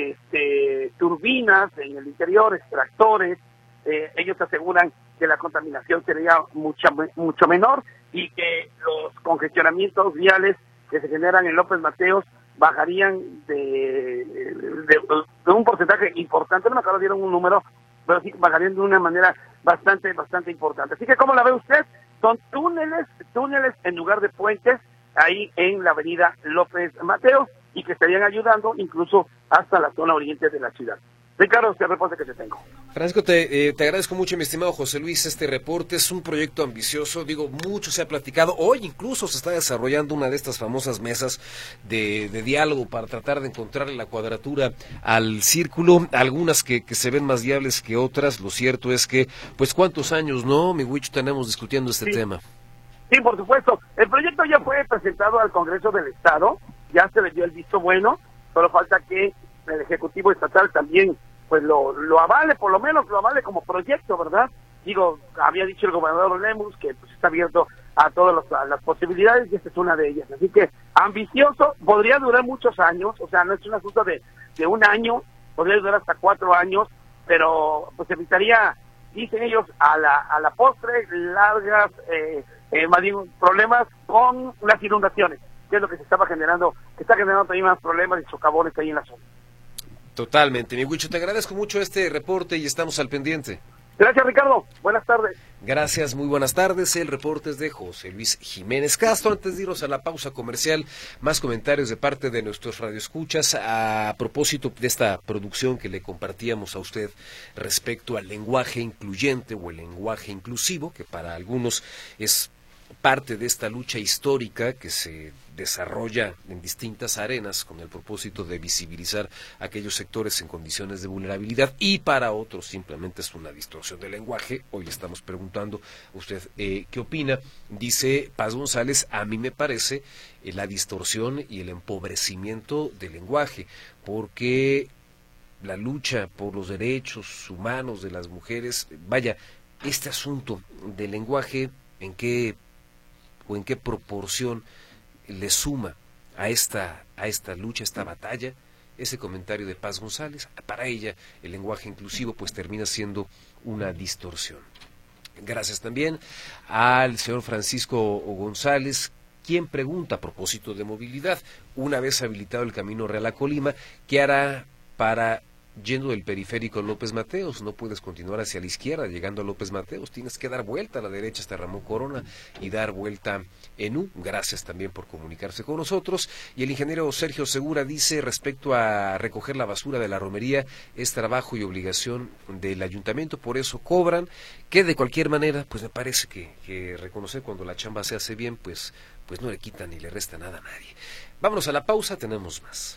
turbinas en el interior, extractores. Ellos aseguran que la contaminación sería mucho menor y que los congestionamientos viales que se generan en López Mateos bajarían de un porcentaje importante. No me acuerdo, dieron un número, pero sí bajarían de una manera bastante importante. Así que, ¿cómo la ve usted? Son túneles en lugar de puentes ahí en la avenida López Mateos y que estarían ayudando incluso hasta la zona oriente de la ciudad. Ricardo, este reporte que te tengo. Francisco, te agradezco mucho, mi estimado José Luis, este reporte. Es un proyecto ambicioso, mucho se ha platicado. Hoy incluso se está desarrollando una de estas famosas mesas de diálogo para tratar de encontrar la cuadratura al círculo, algunas que se ven más viables que otras. Lo cierto es que, pues, ¿cuántos años, mi Huicho, tenemos discutiendo este tema? Sí, por supuesto. El proyecto ya fue presentado al Congreso del Estado, ya se le dio el visto bueno, solo falta que el Ejecutivo Estatal también pues lo avale, por lo menos lo avale como proyecto, ¿verdad? Había dicho el gobernador Lemus que pues está abierto a todas las posibilidades y esta es una de ellas. Así que ambicioso, podría durar muchos años, o sea, no es un asunto de un año, podría durar hasta 4 años, pero pues evitaría, dicen ellos, a la postre, largas más bien problemas con las inundaciones, que es lo que se estaba generando, que está generando también más problemas y socavones ahí en la zona. Totalmente, mi Huicho, te agradezco mucho este reporte y estamos al pendiente. Gracias, Ricardo. Buenas tardes. Gracias, muy buenas tardes. El reporte es de José Luis Jiménez Castro. Antes de irnos a la pausa comercial, más comentarios de parte de nuestros radioescuchas a propósito de esta producción que le compartíamos a usted respecto al lenguaje incluyente o el lenguaje inclusivo, que para algunos es parte de esta lucha histórica que se desarrolla en distintas arenas con el propósito de visibilizar a aquellos sectores en condiciones de vulnerabilidad, y para otros simplemente es una distorsión del lenguaje. Hoy le estamos preguntando a usted qué opina. Dice Paz González: a mí me parece la distorsión y el empobrecimiento del lenguaje, porque la lucha por los derechos humanos de las mujeres, vaya, este asunto del lenguaje, ¿en qué proporción le suma a esta lucha, a esta batalla? Ese comentario de Paz González, para ella el lenguaje inclusivo pues termina siendo una distorsión. Gracias también al señor Francisco González, quien pregunta a propósito de movilidad: una vez habilitado el camino Real a Colima, ¿qué hará para yendo del periférico López Mateos? No puedes continuar hacia la izquierda llegando a López Mateos, tienes que dar vuelta a la derecha hasta Ramón Corona y dar vuelta en U. Gracias también por comunicarse con nosotros. Y el ingeniero Sergio Segura dice respecto a recoger la basura de la romería: es trabajo y obligación del ayuntamiento, por eso cobran, que de cualquier manera pues me parece que reconocer cuando la chamba se hace bien pues no le quita ni le resta nada a nadie. Vámonos a la pausa, tenemos más.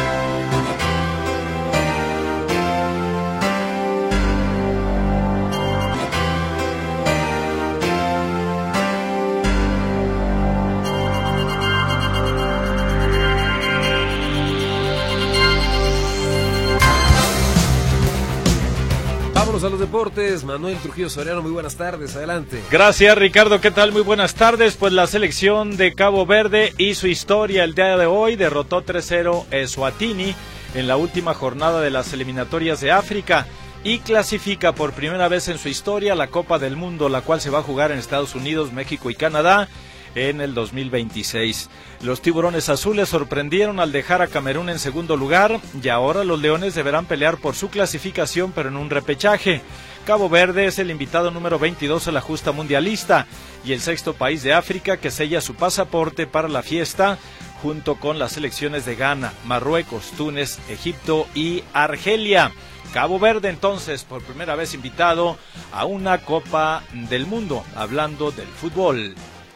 A los deportes, Manuel Trujillo Soriano, muy buenas tardes, adelante. Gracias, Ricardo, ¿qué tal? Muy buenas tardes. Pues la selección de Cabo Verde hizo historia el día de hoy, derrotó 3-0 Eswatini en la última jornada de las eliminatorias de África y clasifica por primera vez en su historia la Copa del Mundo, la cual se va a jugar en Estados Unidos, México y Canadá en el 2026. Los tiburones azules sorprendieron al dejar a Camerún en segundo lugar y ahora los leones deberán pelear por su clasificación, pero en un repechaje. Cabo Verde es el invitado número 22 a la justa mundialista y el sexto país de África que sella su pasaporte para la fiesta, junto con las selecciones de Ghana, Marruecos, Túnez, Egipto y Argelia. Cabo Verde entonces por primera vez invitado a una Copa del Mundo, hablando del fútbol.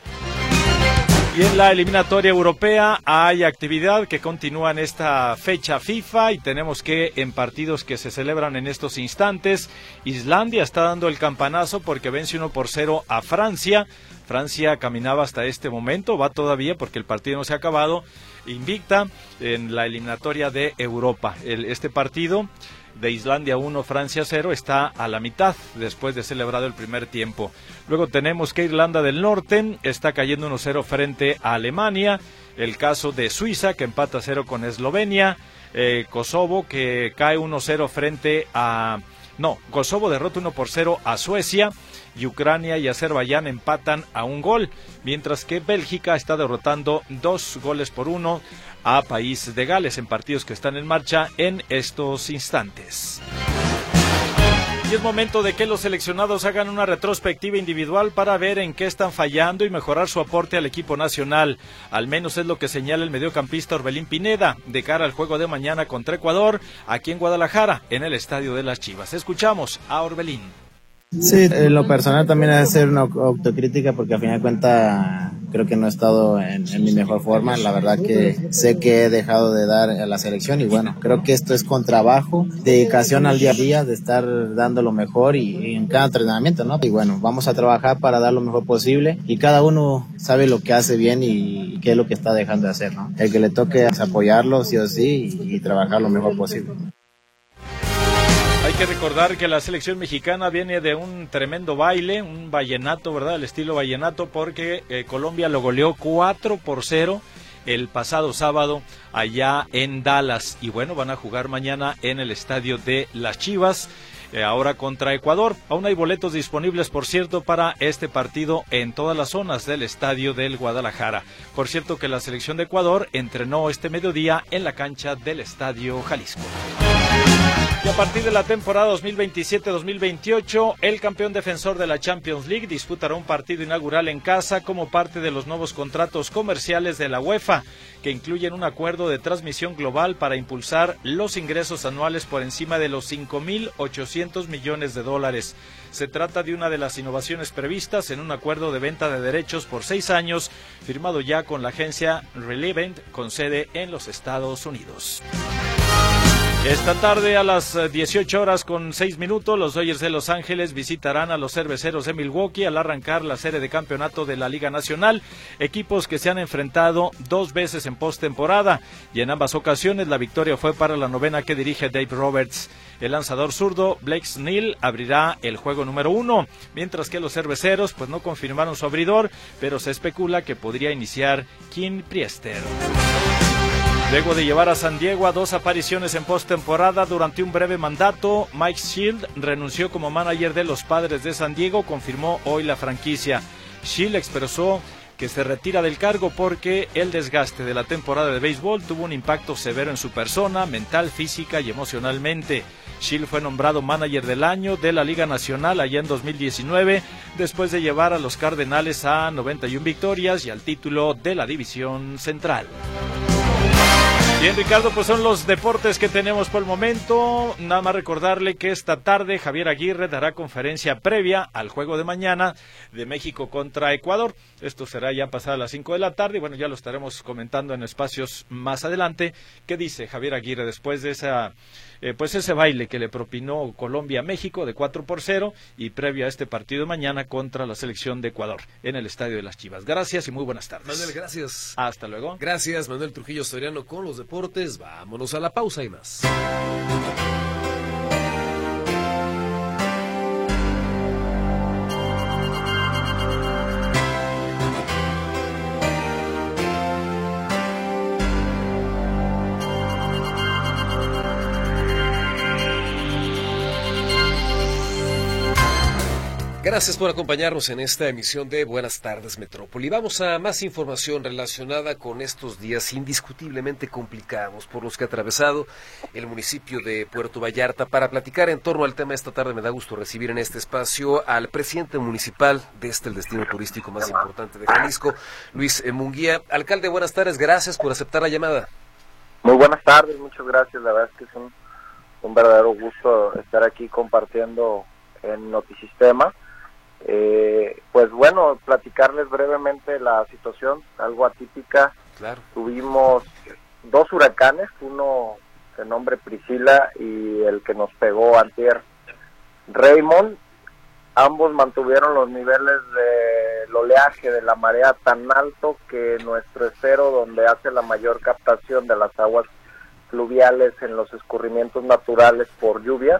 Y en la eliminatoria europea hay actividad que continúa en esta fecha FIFA y tenemos que en partidos que se celebran en estos instantes, Islandia está dando el campanazo porque vence 1-0 a Francia. Francia caminaba hasta este momento, va todavía porque el partido no se ha acabado, invicta en la eliminatoria de Europa. Este partido de Islandia 1, Francia 0 está a la mitad después de celebrado el primer tiempo. Luego tenemos que Irlanda del Norte está cayendo 1-0 frente a Alemania, el caso de Suiza que empata 0 con Eslovenia, Kosovo que cae 1-0 frente a... No, Kosovo derrota 1-0 a Suecia y Ucrania y Azerbaiyán empatan a 1 gol, mientras que Bélgica está derrotando 2-1 a País de Gales en partidos que están en marcha en estos instantes. Y es momento de que los seleccionados hagan una retrospectiva individual para ver en qué están fallando y mejorar su aporte al equipo nacional. Al menos es lo que señala el mediocampista Orbelín Pineda de cara al juego de mañana contra Ecuador, aquí en Guadalajara, en el Estadio de las Chivas. Escuchamos a Orbelín. Sí, en lo personal también es hacer una autocrítica porque a fin de cuentas creo que no he estado en mi mejor forma. La verdad que sé que he dejado de dar a la selección y bueno, creo que esto es con trabajo, dedicación al día a día, de estar dando lo mejor y en cada entrenamiento, ¿no? Y bueno, vamos a trabajar para dar lo mejor posible y cada uno sabe lo que hace bien y qué es lo que está dejando de hacer, ¿no? El que le toque es apoyarlo sí o sí y trabajar lo mejor posible. Hay que recordar que la selección mexicana viene de un tremendo baile, un vallenato, ¿verdad? El estilo vallenato, porque Colombia lo goleó 4-0 el pasado sábado allá en Dallas. Y bueno, van a jugar mañana en el estadio de las Chivas, ahora contra Ecuador. Aún hay boletos disponibles, por cierto, para este partido en todas las zonas del estadio del Guadalajara. Por cierto que la selección de Ecuador entrenó este mediodía en la cancha del estadio Jalisco. Y a partir de la temporada 2027-2028, el campeón defensor de la Champions League disputará un partido inaugural en casa como parte de los nuevos contratos comerciales de la UEFA, que incluyen un acuerdo de transmisión global para impulsar los ingresos anuales por encima de los $5.800 millones. Se trata de una de las innovaciones previstas en un acuerdo de venta de derechos por 6 años, firmado ya con la agencia Relevant, con sede en los Estados Unidos. Esta tarde a las 18:06, los Dodgers de Los Ángeles visitarán a los Cerveceros de Milwaukee al arrancar la serie de campeonato de la Liga Nacional, equipos que se han enfrentado 2 veces en postemporada, y en ambas ocasiones la victoria fue para la novena que dirige Dave Roberts. El lanzador zurdo Blake Snell abrirá el juego número 1, mientras que los Cerveceros pues no confirmaron su abridor, pero se especula que podría iniciar Kim Priester. Luego de llevar a San Diego a 2 apariciones en postemporada durante un breve mandato, Mike Shield renunció como manager de los Padres de San Diego, confirmó hoy la franquicia. Shield expresó que se retira del cargo porque el desgaste de la temporada de béisbol tuvo un impacto severo en su persona, mental, física y emocionalmente. Shield fue nombrado manager del año de la Liga Nacional allá en 2019, después de llevar a los Cardenales a 91 victorias y al título de la División Central. Bien, Ricardo, pues son los deportes que tenemos por el momento. Nada más recordarle que esta tarde Javier Aguirre dará conferencia previa al juego de mañana de México contra Ecuador. Esto será ya pasada las 5 de la tarde y bueno, ya lo estaremos comentando en espacios más adelante. ¿Qué dice Javier Aguirre después de ese baile que le propinó Colombia a México de 4-0 y previo a este partido de mañana contra la selección de Ecuador en el Estadio de las Chivas? Gracias y muy buenas tardes. Manuel, gracias. Hasta luego. Gracias, Manuel Trujillo Soriano con los deportes. Vámonos a la pausa y más. Gracias por acompañarnos en esta emisión de Buenas Tardes Metrópoli. Vamos a más información relacionada con estos días indiscutiblemente complicados por los que ha atravesado el municipio de Puerto Vallarta. Para platicar en torno al tema esta tarde me da gusto recibir en este espacio al presidente municipal de el destino turístico más importante de Jalisco, Luis Munguía. Alcalde, buenas tardes, gracias por aceptar la llamada. Muy buenas tardes, muchas gracias, la verdad es que es un verdadero gusto estar aquí compartiendo en Notisistema. Pues bueno, platicarles brevemente la situación, algo atípica. Claro. Tuvimos 2 huracanes, uno de nombre Priscila y el que nos pegó antier, Raymond. Ambos mantuvieron los niveles del oleaje de la marea tan alto que nuestro estero, donde hace la mayor captación de las aguas fluviales en los escurrimientos naturales por lluvia,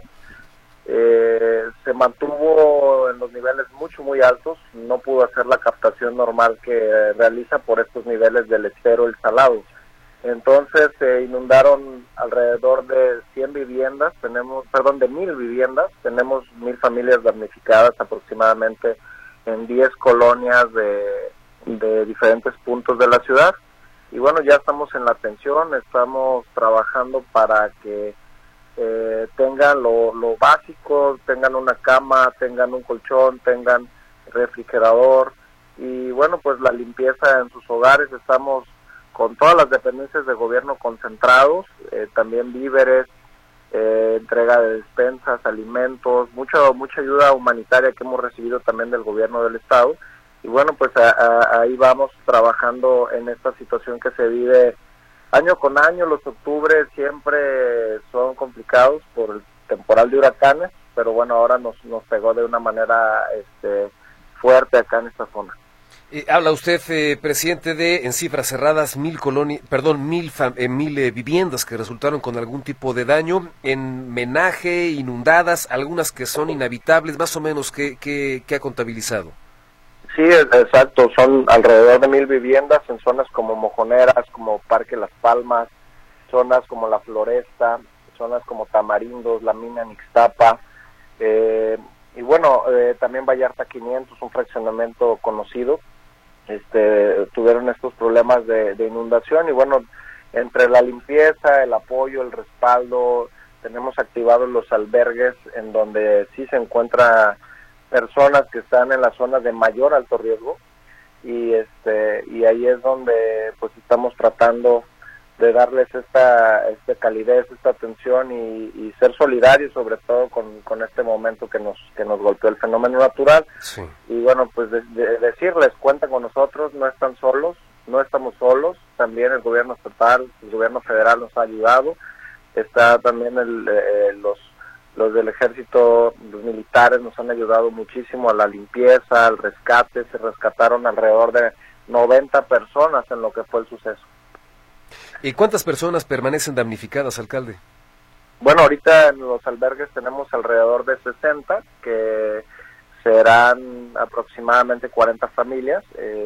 se mantuvo en los niveles muy altos. No pudo hacer la captación normal que realiza por estos niveles del estero El Salado. Entonces se inundaron alrededor de 100 viviendas, de 1,000 viviendas, tenemos 1,000 familias damnificadas aproximadamente en 10 colonias de diferentes puntos de la ciudad. Y bueno, ya estamos en la atención, estamos trabajando para que tengan lo básico, tengan una cama, tengan un colchón, tengan refrigerador y bueno, pues la limpieza en sus hogares. Estamos con todas las dependencias de gobierno concentrados, también víveres, entrega de despensas, alimentos, mucha ayuda humanitaria que hemos recibido también del gobierno del estado. Y bueno, pues ahí vamos trabajando en esta situación que se vive año con año. Los octubres siempre son complicados por el temporal de huracanes, pero bueno, ahora nos pegó de una manera fuerte acá en esta zona. Habla usted, presidente, de en cifras cerradas 1,000 viviendas que resultaron con algún tipo de daño, en menaje, inundadas, algunas que son inhabitables, más o menos, ¿qué ha contabilizado? Sí, exacto, son alrededor de 1,000 viviendas en zonas como Mojoneras, como Parque Las Palmas, zonas como La Floresta, zonas como Tamarindos, La Mina en Ixtapa, y bueno, también Vallarta 500, un fraccionamiento conocido, tuvieron estos problemas de inundación, y bueno, entre la limpieza, el apoyo, el respaldo, tenemos activados los albergues en donde sí se encuentra personas que están en las zonas de mayor alto riesgo, y ahí es donde pues estamos tratando de darles esta calidez, esta atención y ser solidarios sobre todo con este momento que nos golpeó el fenómeno natural. Sí. Y bueno, pues decirles, cuentan con nosotros, no están solos, no estamos solos, también el gobierno estatal, el gobierno federal nos ha ayudado, está también los del ejército, los militares nos han ayudado muchísimo a la limpieza, al rescate, se rescataron alrededor de 90 personas en lo que fue el suceso. ¿Y cuántas personas permanecen damnificadas, alcalde? Bueno, ahorita en los albergues tenemos alrededor de 60, que serán aproximadamente 40 familias,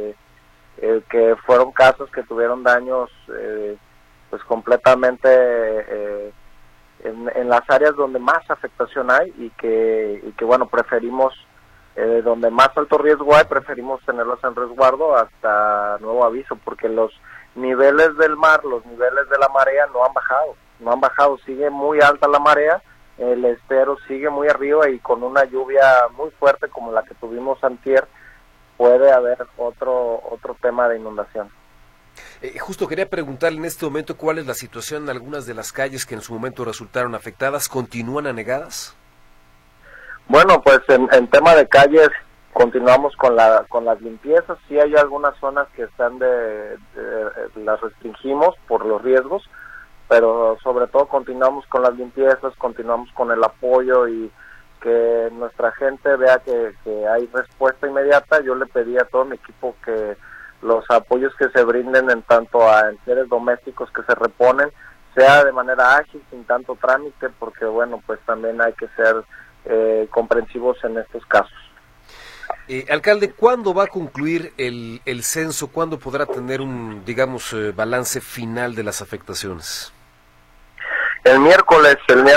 que fueron casos que tuvieron daños pues completamente en las áreas donde más afectación hay y que bueno, preferimos donde más alto riesgo hay, preferimos tenerlos en resguardo hasta nuevo aviso, porque los niveles del mar, los niveles de la marea no han bajado, sigue muy alta la marea, el estero sigue muy arriba y con una lluvia muy fuerte como la que tuvimos antier puede haber otro tema de inundación. Justo quería preguntarle en este momento cuál es la situación en algunas de las calles que en su momento resultaron afectadas. ¿Continúan anegadas? Bueno, pues en tema de calles continuamos con las limpiezas. Sí hay algunas zonas que están las restringimos por los riesgos, pero sobre todo continuamos con las limpiezas, continuamos con el apoyo y que nuestra gente vea que hay respuesta inmediata. Yo le pedí a todo mi equipo que los apoyos que se brinden en tanto a enseres domésticos que se reponen sea de manera ágil, sin tanto trámite, porque bueno, pues también hay que ser comprensivos en estos casos. Alcalde, ¿cuándo va a concluir el censo? ¿Cuándo podrá tener un, digamos, balance final de las afectaciones? El miércoles,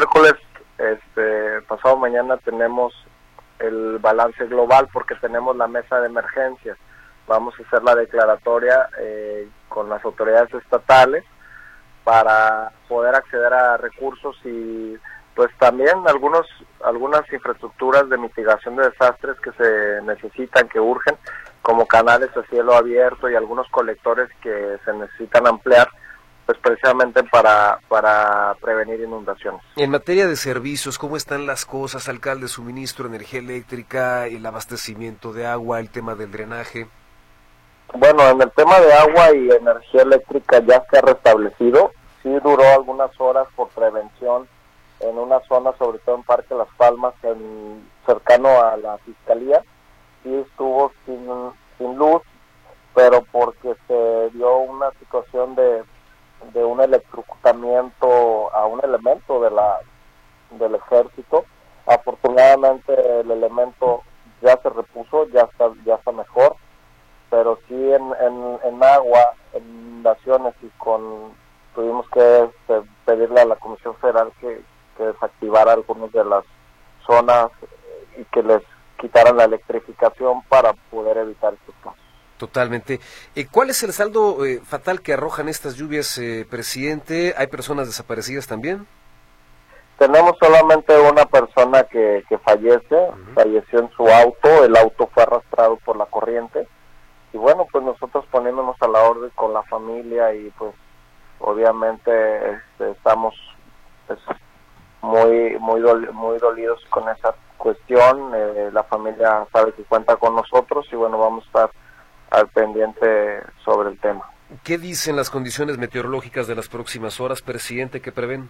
pasado mañana tenemos el balance global porque tenemos la mesa de emergencias. Vamos a hacer la declaratoria con las autoridades estatales para poder acceder a recursos y pues también algunas infraestructuras de mitigación de desastres que se necesitan, que urgen, como canales a cielo abierto y algunos colectores que se necesitan ampliar, pues precisamente para prevenir inundaciones. En materia de servicios, ¿cómo están las cosas, alcalde? Suministro, energía eléctrica, el abastecimiento de agua, el tema del drenaje. Bueno, en el tema de agua y energía eléctrica ya se ha restablecido. Sí duró algunas horas por prevención en una zona, sobre todo en Parque Las Palmas, cercano a la Fiscalía. Sí estuvo sin luz, pero porque se dio una situación de un electrocutamiento a un elemento del ejército. Afortunadamente el elemento ya se repuso, ya está mejor, pero sí en agua, en inundaciones, y tuvimos que pedirle a la Comisión Federal que desactivara algunas de las zonas y que les quitaran la electrificación para poder evitar estos casos. Totalmente. ¿Cuál es el saldo fatal que arrojan estas lluvias, presidente? ¿Hay personas desaparecidas también? Tenemos solamente una persona que fallece, falleció en su auto, el auto fue arrastrado por la corriente, y bueno, pues nosotros poniéndonos a la orden con la familia y pues obviamente estamos pues, muy dolidos con esa cuestión. La familia sabe que cuenta con nosotros y bueno, vamos a estar al pendiente sobre el tema. ¿Qué dicen las condiciones meteorológicas de las próximas horas, presidente, que prevén?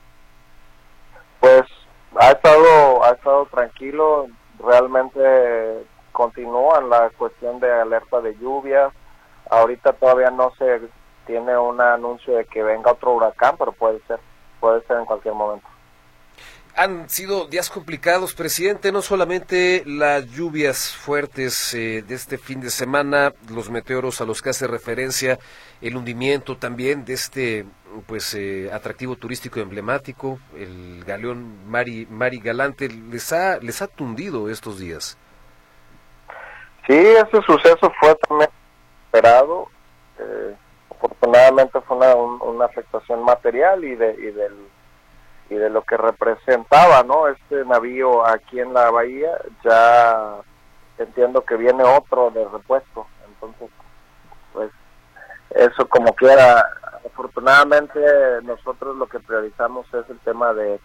Pues ha estado tranquilo, realmente continúa la cuestión de alerta de lluvia. Ahorita todavía no se tiene un anuncio de que venga otro huracán, pero puede ser en cualquier momento. Han sido días complicados, presidente, no solamente las lluvias fuertes de este fin de semana, los meteoros a los que hace referencia, el hundimiento también de este atractivo turístico emblemático, el galeón Mari Galante, les ha tundido estos días. Sí, ese suceso fue también esperado. Afortunadamente fue una afectación material y de lo que representaba, ¿no? Este navío aquí en la bahía. Ya entiendo que viene otro de repuesto, entonces pues eso como quiera. Afortunadamente nosotros lo que priorizamos es el tema de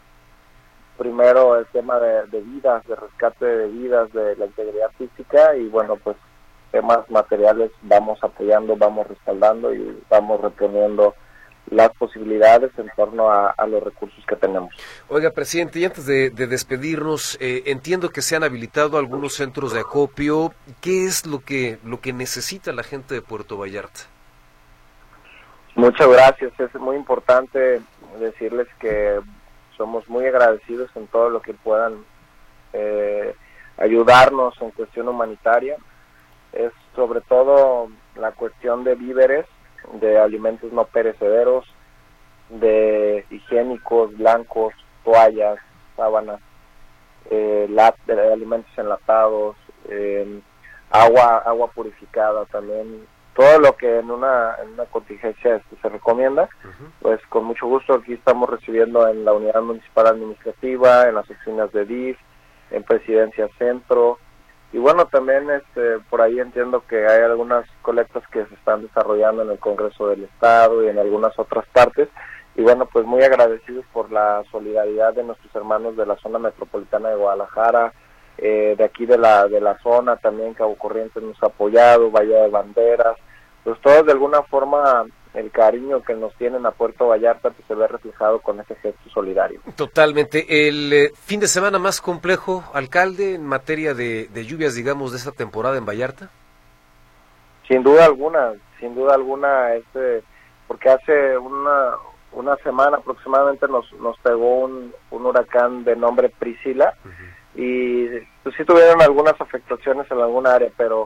vidas, de rescate de vidas, de la integridad física, y bueno, pues temas materiales vamos apoyando, vamos respaldando y vamos reponiendo las posibilidades en torno a los recursos que tenemos. Oiga, presidente, y antes de despedirnos, entiendo que se han habilitado algunos centros de acopio. ¿Qué es lo que necesita la gente de Puerto Vallarta? Muchas gracias. Es muy importante decirles que somos muy agradecidos en todo lo que puedan ayudarnos en cuestión humanitaria. Es sobre todo la cuestión de víveres, de alimentos no perecederos, de higiénicos, blancos, toallas, sábanas, alimentos enlatados, agua purificada también. Todo lo que en una contingencia se recomienda, pues con mucho gusto aquí estamos recibiendo en la Unidad Municipal Administrativa, en las oficinas de DIF, en Presidencia Centro, y bueno, también por ahí entiendo que hay algunas colectas que se están desarrollando en el Congreso del Estado y en algunas otras partes, y bueno, pues muy agradecidos por la solidaridad de nuestros hermanos de la zona metropolitana de Guadalajara, de aquí de la zona también. Cabo Corrientes nos ha apoyado, Bahía de Banderas, pues todos de alguna forma el cariño que nos tienen a Puerto Vallarta pues se ve reflejado con ese gesto solidario. Totalmente. El fin de semana más complejo, alcalde, en materia de lluvias, digamos, de esta temporada en Vallarta. Sin duda alguna, porque hace una semana aproximadamente nos pegó un huracán de nombre Priscila, y pues sí tuvieron algunas afectaciones en alguna área, pero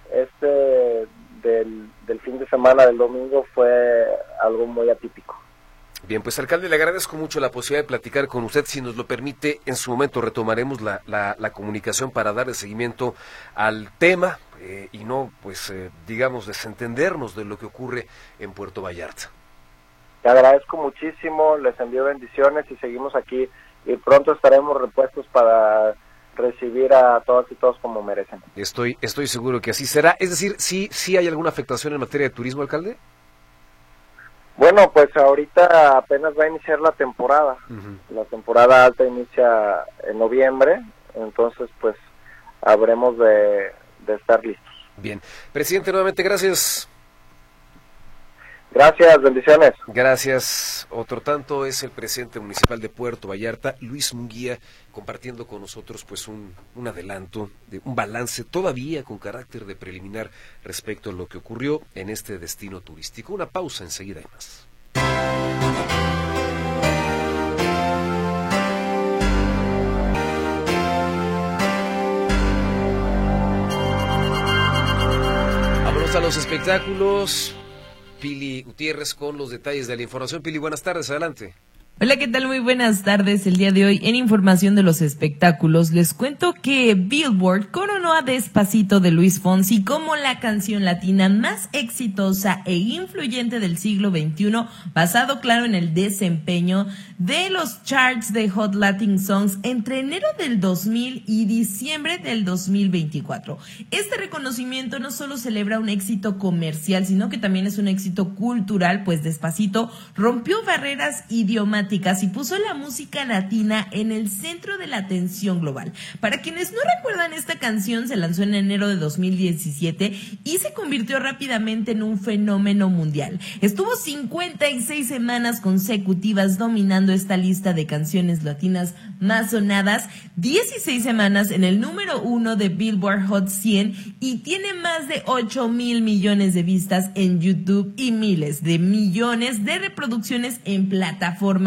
del fin de semana del domingo fue algo muy atípico. Bien, pues alcalde, le agradezco mucho la posibilidad de platicar con usted. Si nos lo permite, en su momento retomaremos la comunicación para darle seguimiento al tema y no, digamos, desentendernos de lo que ocurre en Puerto Vallarta. Te agradezco muchísimo, les envío bendiciones y seguimos aquí, y pronto estaremos repuestos para recibir a todas y todos como merecen. Estoy seguro que así será. Es decir, ¿sí hay alguna afectación en materia de turismo, alcalde? Bueno, pues ahorita apenas va a iniciar la temporada. La temporada alta inicia en noviembre, entonces pues habremos de estar listos. Bien. Presidente, nuevamente gracias. Gracias, bendiciones. Gracias. Otro tanto es el presidente municipal de Puerto Vallarta, Luis Munguía, compartiendo con nosotros pues un adelanto, un balance todavía con carácter de preliminar respecto a lo que ocurrió en este destino turístico. Una pausa, enseguida hay más. Vámonos a los espectáculos. Pili Gutiérrez con los detalles de la información. Pili, buenas tardes, adelante. Hola, ¿qué tal? Muy buenas tardes. El día de hoy, en información de los espectáculos, les cuento que Billboard coronó a Despacito de Luis Fonsi como la canción latina más exitosa e influyente del siglo XXI, basado, claro, en el desempeño de los charts de Hot Latin Songs entre enero del 2000 y diciembre del 2024. Este reconocimiento no solo celebra un éxito comercial, sino que también es un éxito cultural, pues Despacito rompió barreras idiomáticas y puso la música latina en el centro de la atención global. Para quienes no recuerdan, esta canción se lanzó en enero de 2017 y se convirtió rápidamente en un fenómeno mundial. Estuvo 56 semanas consecutivas dominando esta lista de canciones latinas más sonadas, 16 semanas en el número 1 de Billboard Hot 100 y tiene más de 8,000 millones de vistas en YouTube y miles de millones de reproducciones en plataformas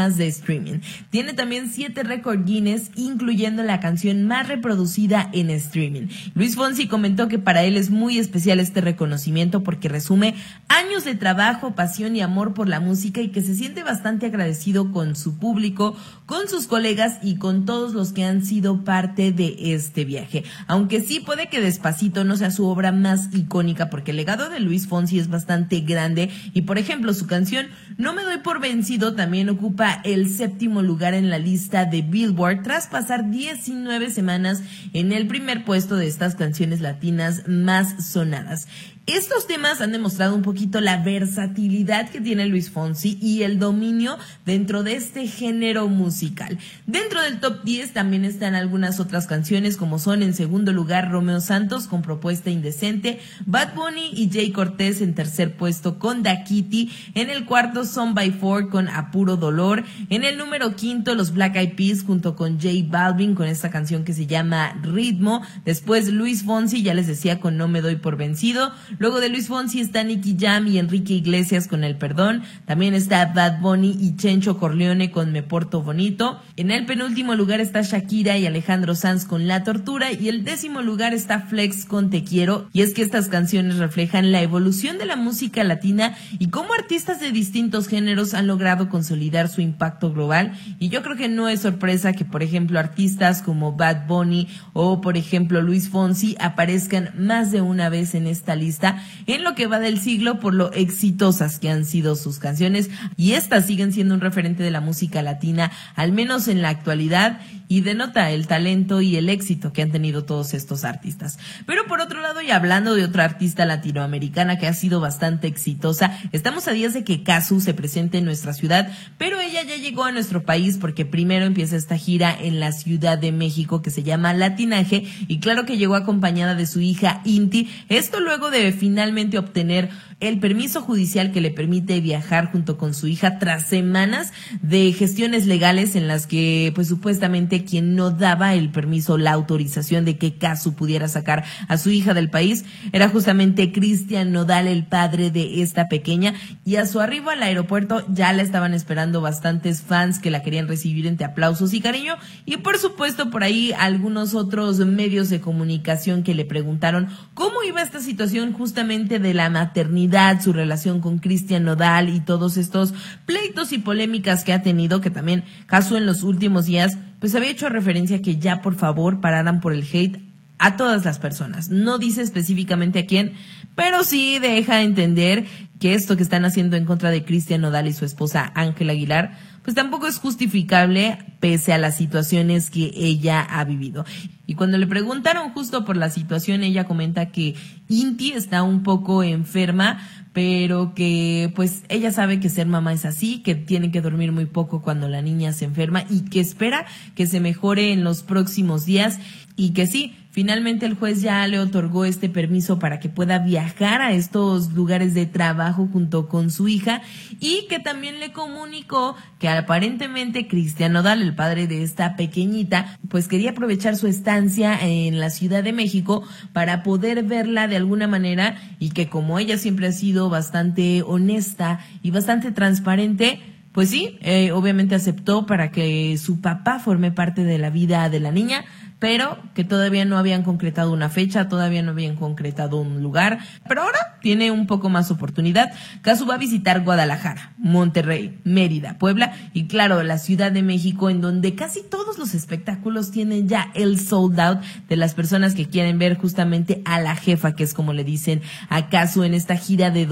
plataformas de streaming. Tiene también 7 récord Guinness, incluyendo la canción más reproducida en streaming. Luis Fonsi comentó que para él es muy especial este reconocimiento porque resume años de trabajo, pasión y amor por la música, y que se siente bastante agradecido con su público, con sus colegas y con todos los que han sido parte de este viaje. Aunque sí puede que Despacito no sea su obra más icónica, porque el legado de Luis Fonsi es bastante grande, y por ejemplo su canción No me doy por vencido también ocupa el 7º lugar en la lista de Billboard tras pasar 19 semanas en el primer puesto de estas canciones latinas más sonadas. Estos temas han demostrado un poquito la versatilidad que tiene Luis Fonsi y el dominio dentro de este género musical. Dentro del top 10 también están algunas otras canciones, como son en segundo lugar Romeo Santos con Propuesta Indecente, Bad Bunny y Jay Cortés en tercer puesto con Da Kitty, en el cuarto Son by Four con A Puro Dolor, en el número 5 los Black Eyed Peas junto con J Balvin con esta canción que se llama Ritmo, después Luis Fonsi, ya les decía, con No me doy por vencido. Luego de Luis Fonsi está Nicky Jam y Enrique Iglesias con El Perdón. También está Bad Bunny y Chencho Corleone con Me Porto Bonito. En el penúltimo lugar está Shakira y Alejandro Sanz con La Tortura. Y el 10º lugar está Flex con Te Quiero. Y es que estas canciones reflejan la evolución de la música latina y cómo artistas de distintos géneros han logrado consolidar su impacto global. Y yo creo que no es sorpresa que, por ejemplo, artistas como Bad Bunny o, por ejemplo, Luis Fonsi aparezcan más de una vez en esta lista en lo que va del siglo por lo exitosas que han sido sus canciones, y estas siguen siendo un referente de la música latina, al menos en la actualidad, y denota el talento y el éxito que han tenido todos estos artistas. Pero por otro lado, y hablando de otra artista latinoamericana que ha sido bastante exitosa, estamos a días de que Cazzu se presente en nuestra ciudad, pero ella ya llegó a nuestro país porque primero empieza esta gira en la Ciudad de México que se llama Latinaje, y claro que llegó acompañada de su hija Inti, esto luego de finalmente obtener el permiso judicial que le permite viajar junto con su hija tras semanas de gestiones legales en las que pues supuestamente quien no daba el permiso, la autorización de que Cazzu pudiera sacar a su hija del país era justamente Cristian Nodal, el padre de esta pequeña, y a su arribo al aeropuerto ya la estaban esperando bastantes fans que la querían recibir entre aplausos y cariño, y por supuesto por ahí algunos otros medios de comunicación que le preguntaron cómo iba esta situación justamente de la maternidad, su relación con Cristian Nodal y todos estos pleitos y polémicas que ha tenido, que también Cazzu en los últimos días pues había hecho referencia que ya por favor pararan por el hate a todas las personas. No dice específicamente a quién, pero sí deja entender que esto que están haciendo en contra de Cristian Nodal y su esposa Ángela Aguilar pues tampoco es justificable pese a las situaciones que ella ha vivido. Y cuando le preguntaron justo por la situación, ella comenta que Inti está un poco enferma, pero que pues ella sabe que ser mamá es así, que tiene que dormir muy poco cuando la niña se enferma y que espera que se mejore en los próximos días, y que sí, finalmente el juez ya le otorgó este permiso para que pueda viajar a estos lugares de trabajo junto con su hija, y que también le comunicó que aparentemente Cristian Nodal, el padre de esta pequeñita, pues quería aprovechar su estancia en la Ciudad de México para poder verla de alguna manera, y que como ella siempre ha sido bastante honesta y bastante transparente, pues sí, obviamente aceptó para que su papá forme parte de la vida de la niña, pero que todavía no habían concretado una fecha, todavía no habían concretado un lugar, pero ahora tiene un poco más oportunidad. Cazzu va a visitar Guadalajara, Monterrey, Mérida, Puebla y claro, la Ciudad de México, en donde casi todos los espectáculos tienen ya el sold out de las personas que quieren ver justamente a la jefa, que es como le dicen a Cazzu en esta gira de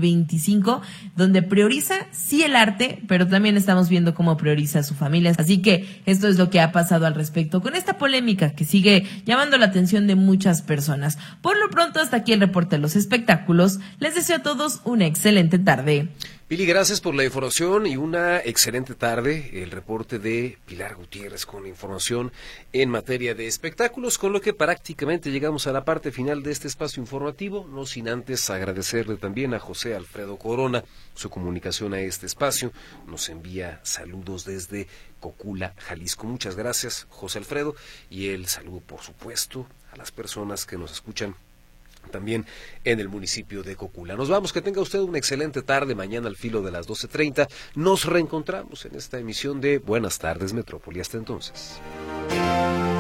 2025, donde prioriza sí el arte, pero también estamos viendo cómo prioriza a su familia. Así que esto es lo que ha pasado al respecto con esta polémica que sigue llamando la atención de muchas personas. Por lo pronto, hasta aquí el reporte de los espectáculos. Les deseo a todos una excelente tarde. Pili, gracias por la información y una excelente tarde. El reporte de Pilar Gutiérrez con la información en materia de espectáculos, con lo que prácticamente llegamos a la parte final de este espacio informativo, no sin antes agradecerle también a José Alfredo Corona su comunicación a este espacio. Nos envía saludos desde Cocula, Jalisco. Muchas gracias, José Alfredo, y el saludo, por supuesto, a las personas que nos escuchan también en el municipio de Cocula. Nos vamos, que tenga usted una excelente tarde. Mañana al filo de las 12:30 nos reencontramos en esta emisión de Buenas Tardes Metrópoli. Hasta entonces.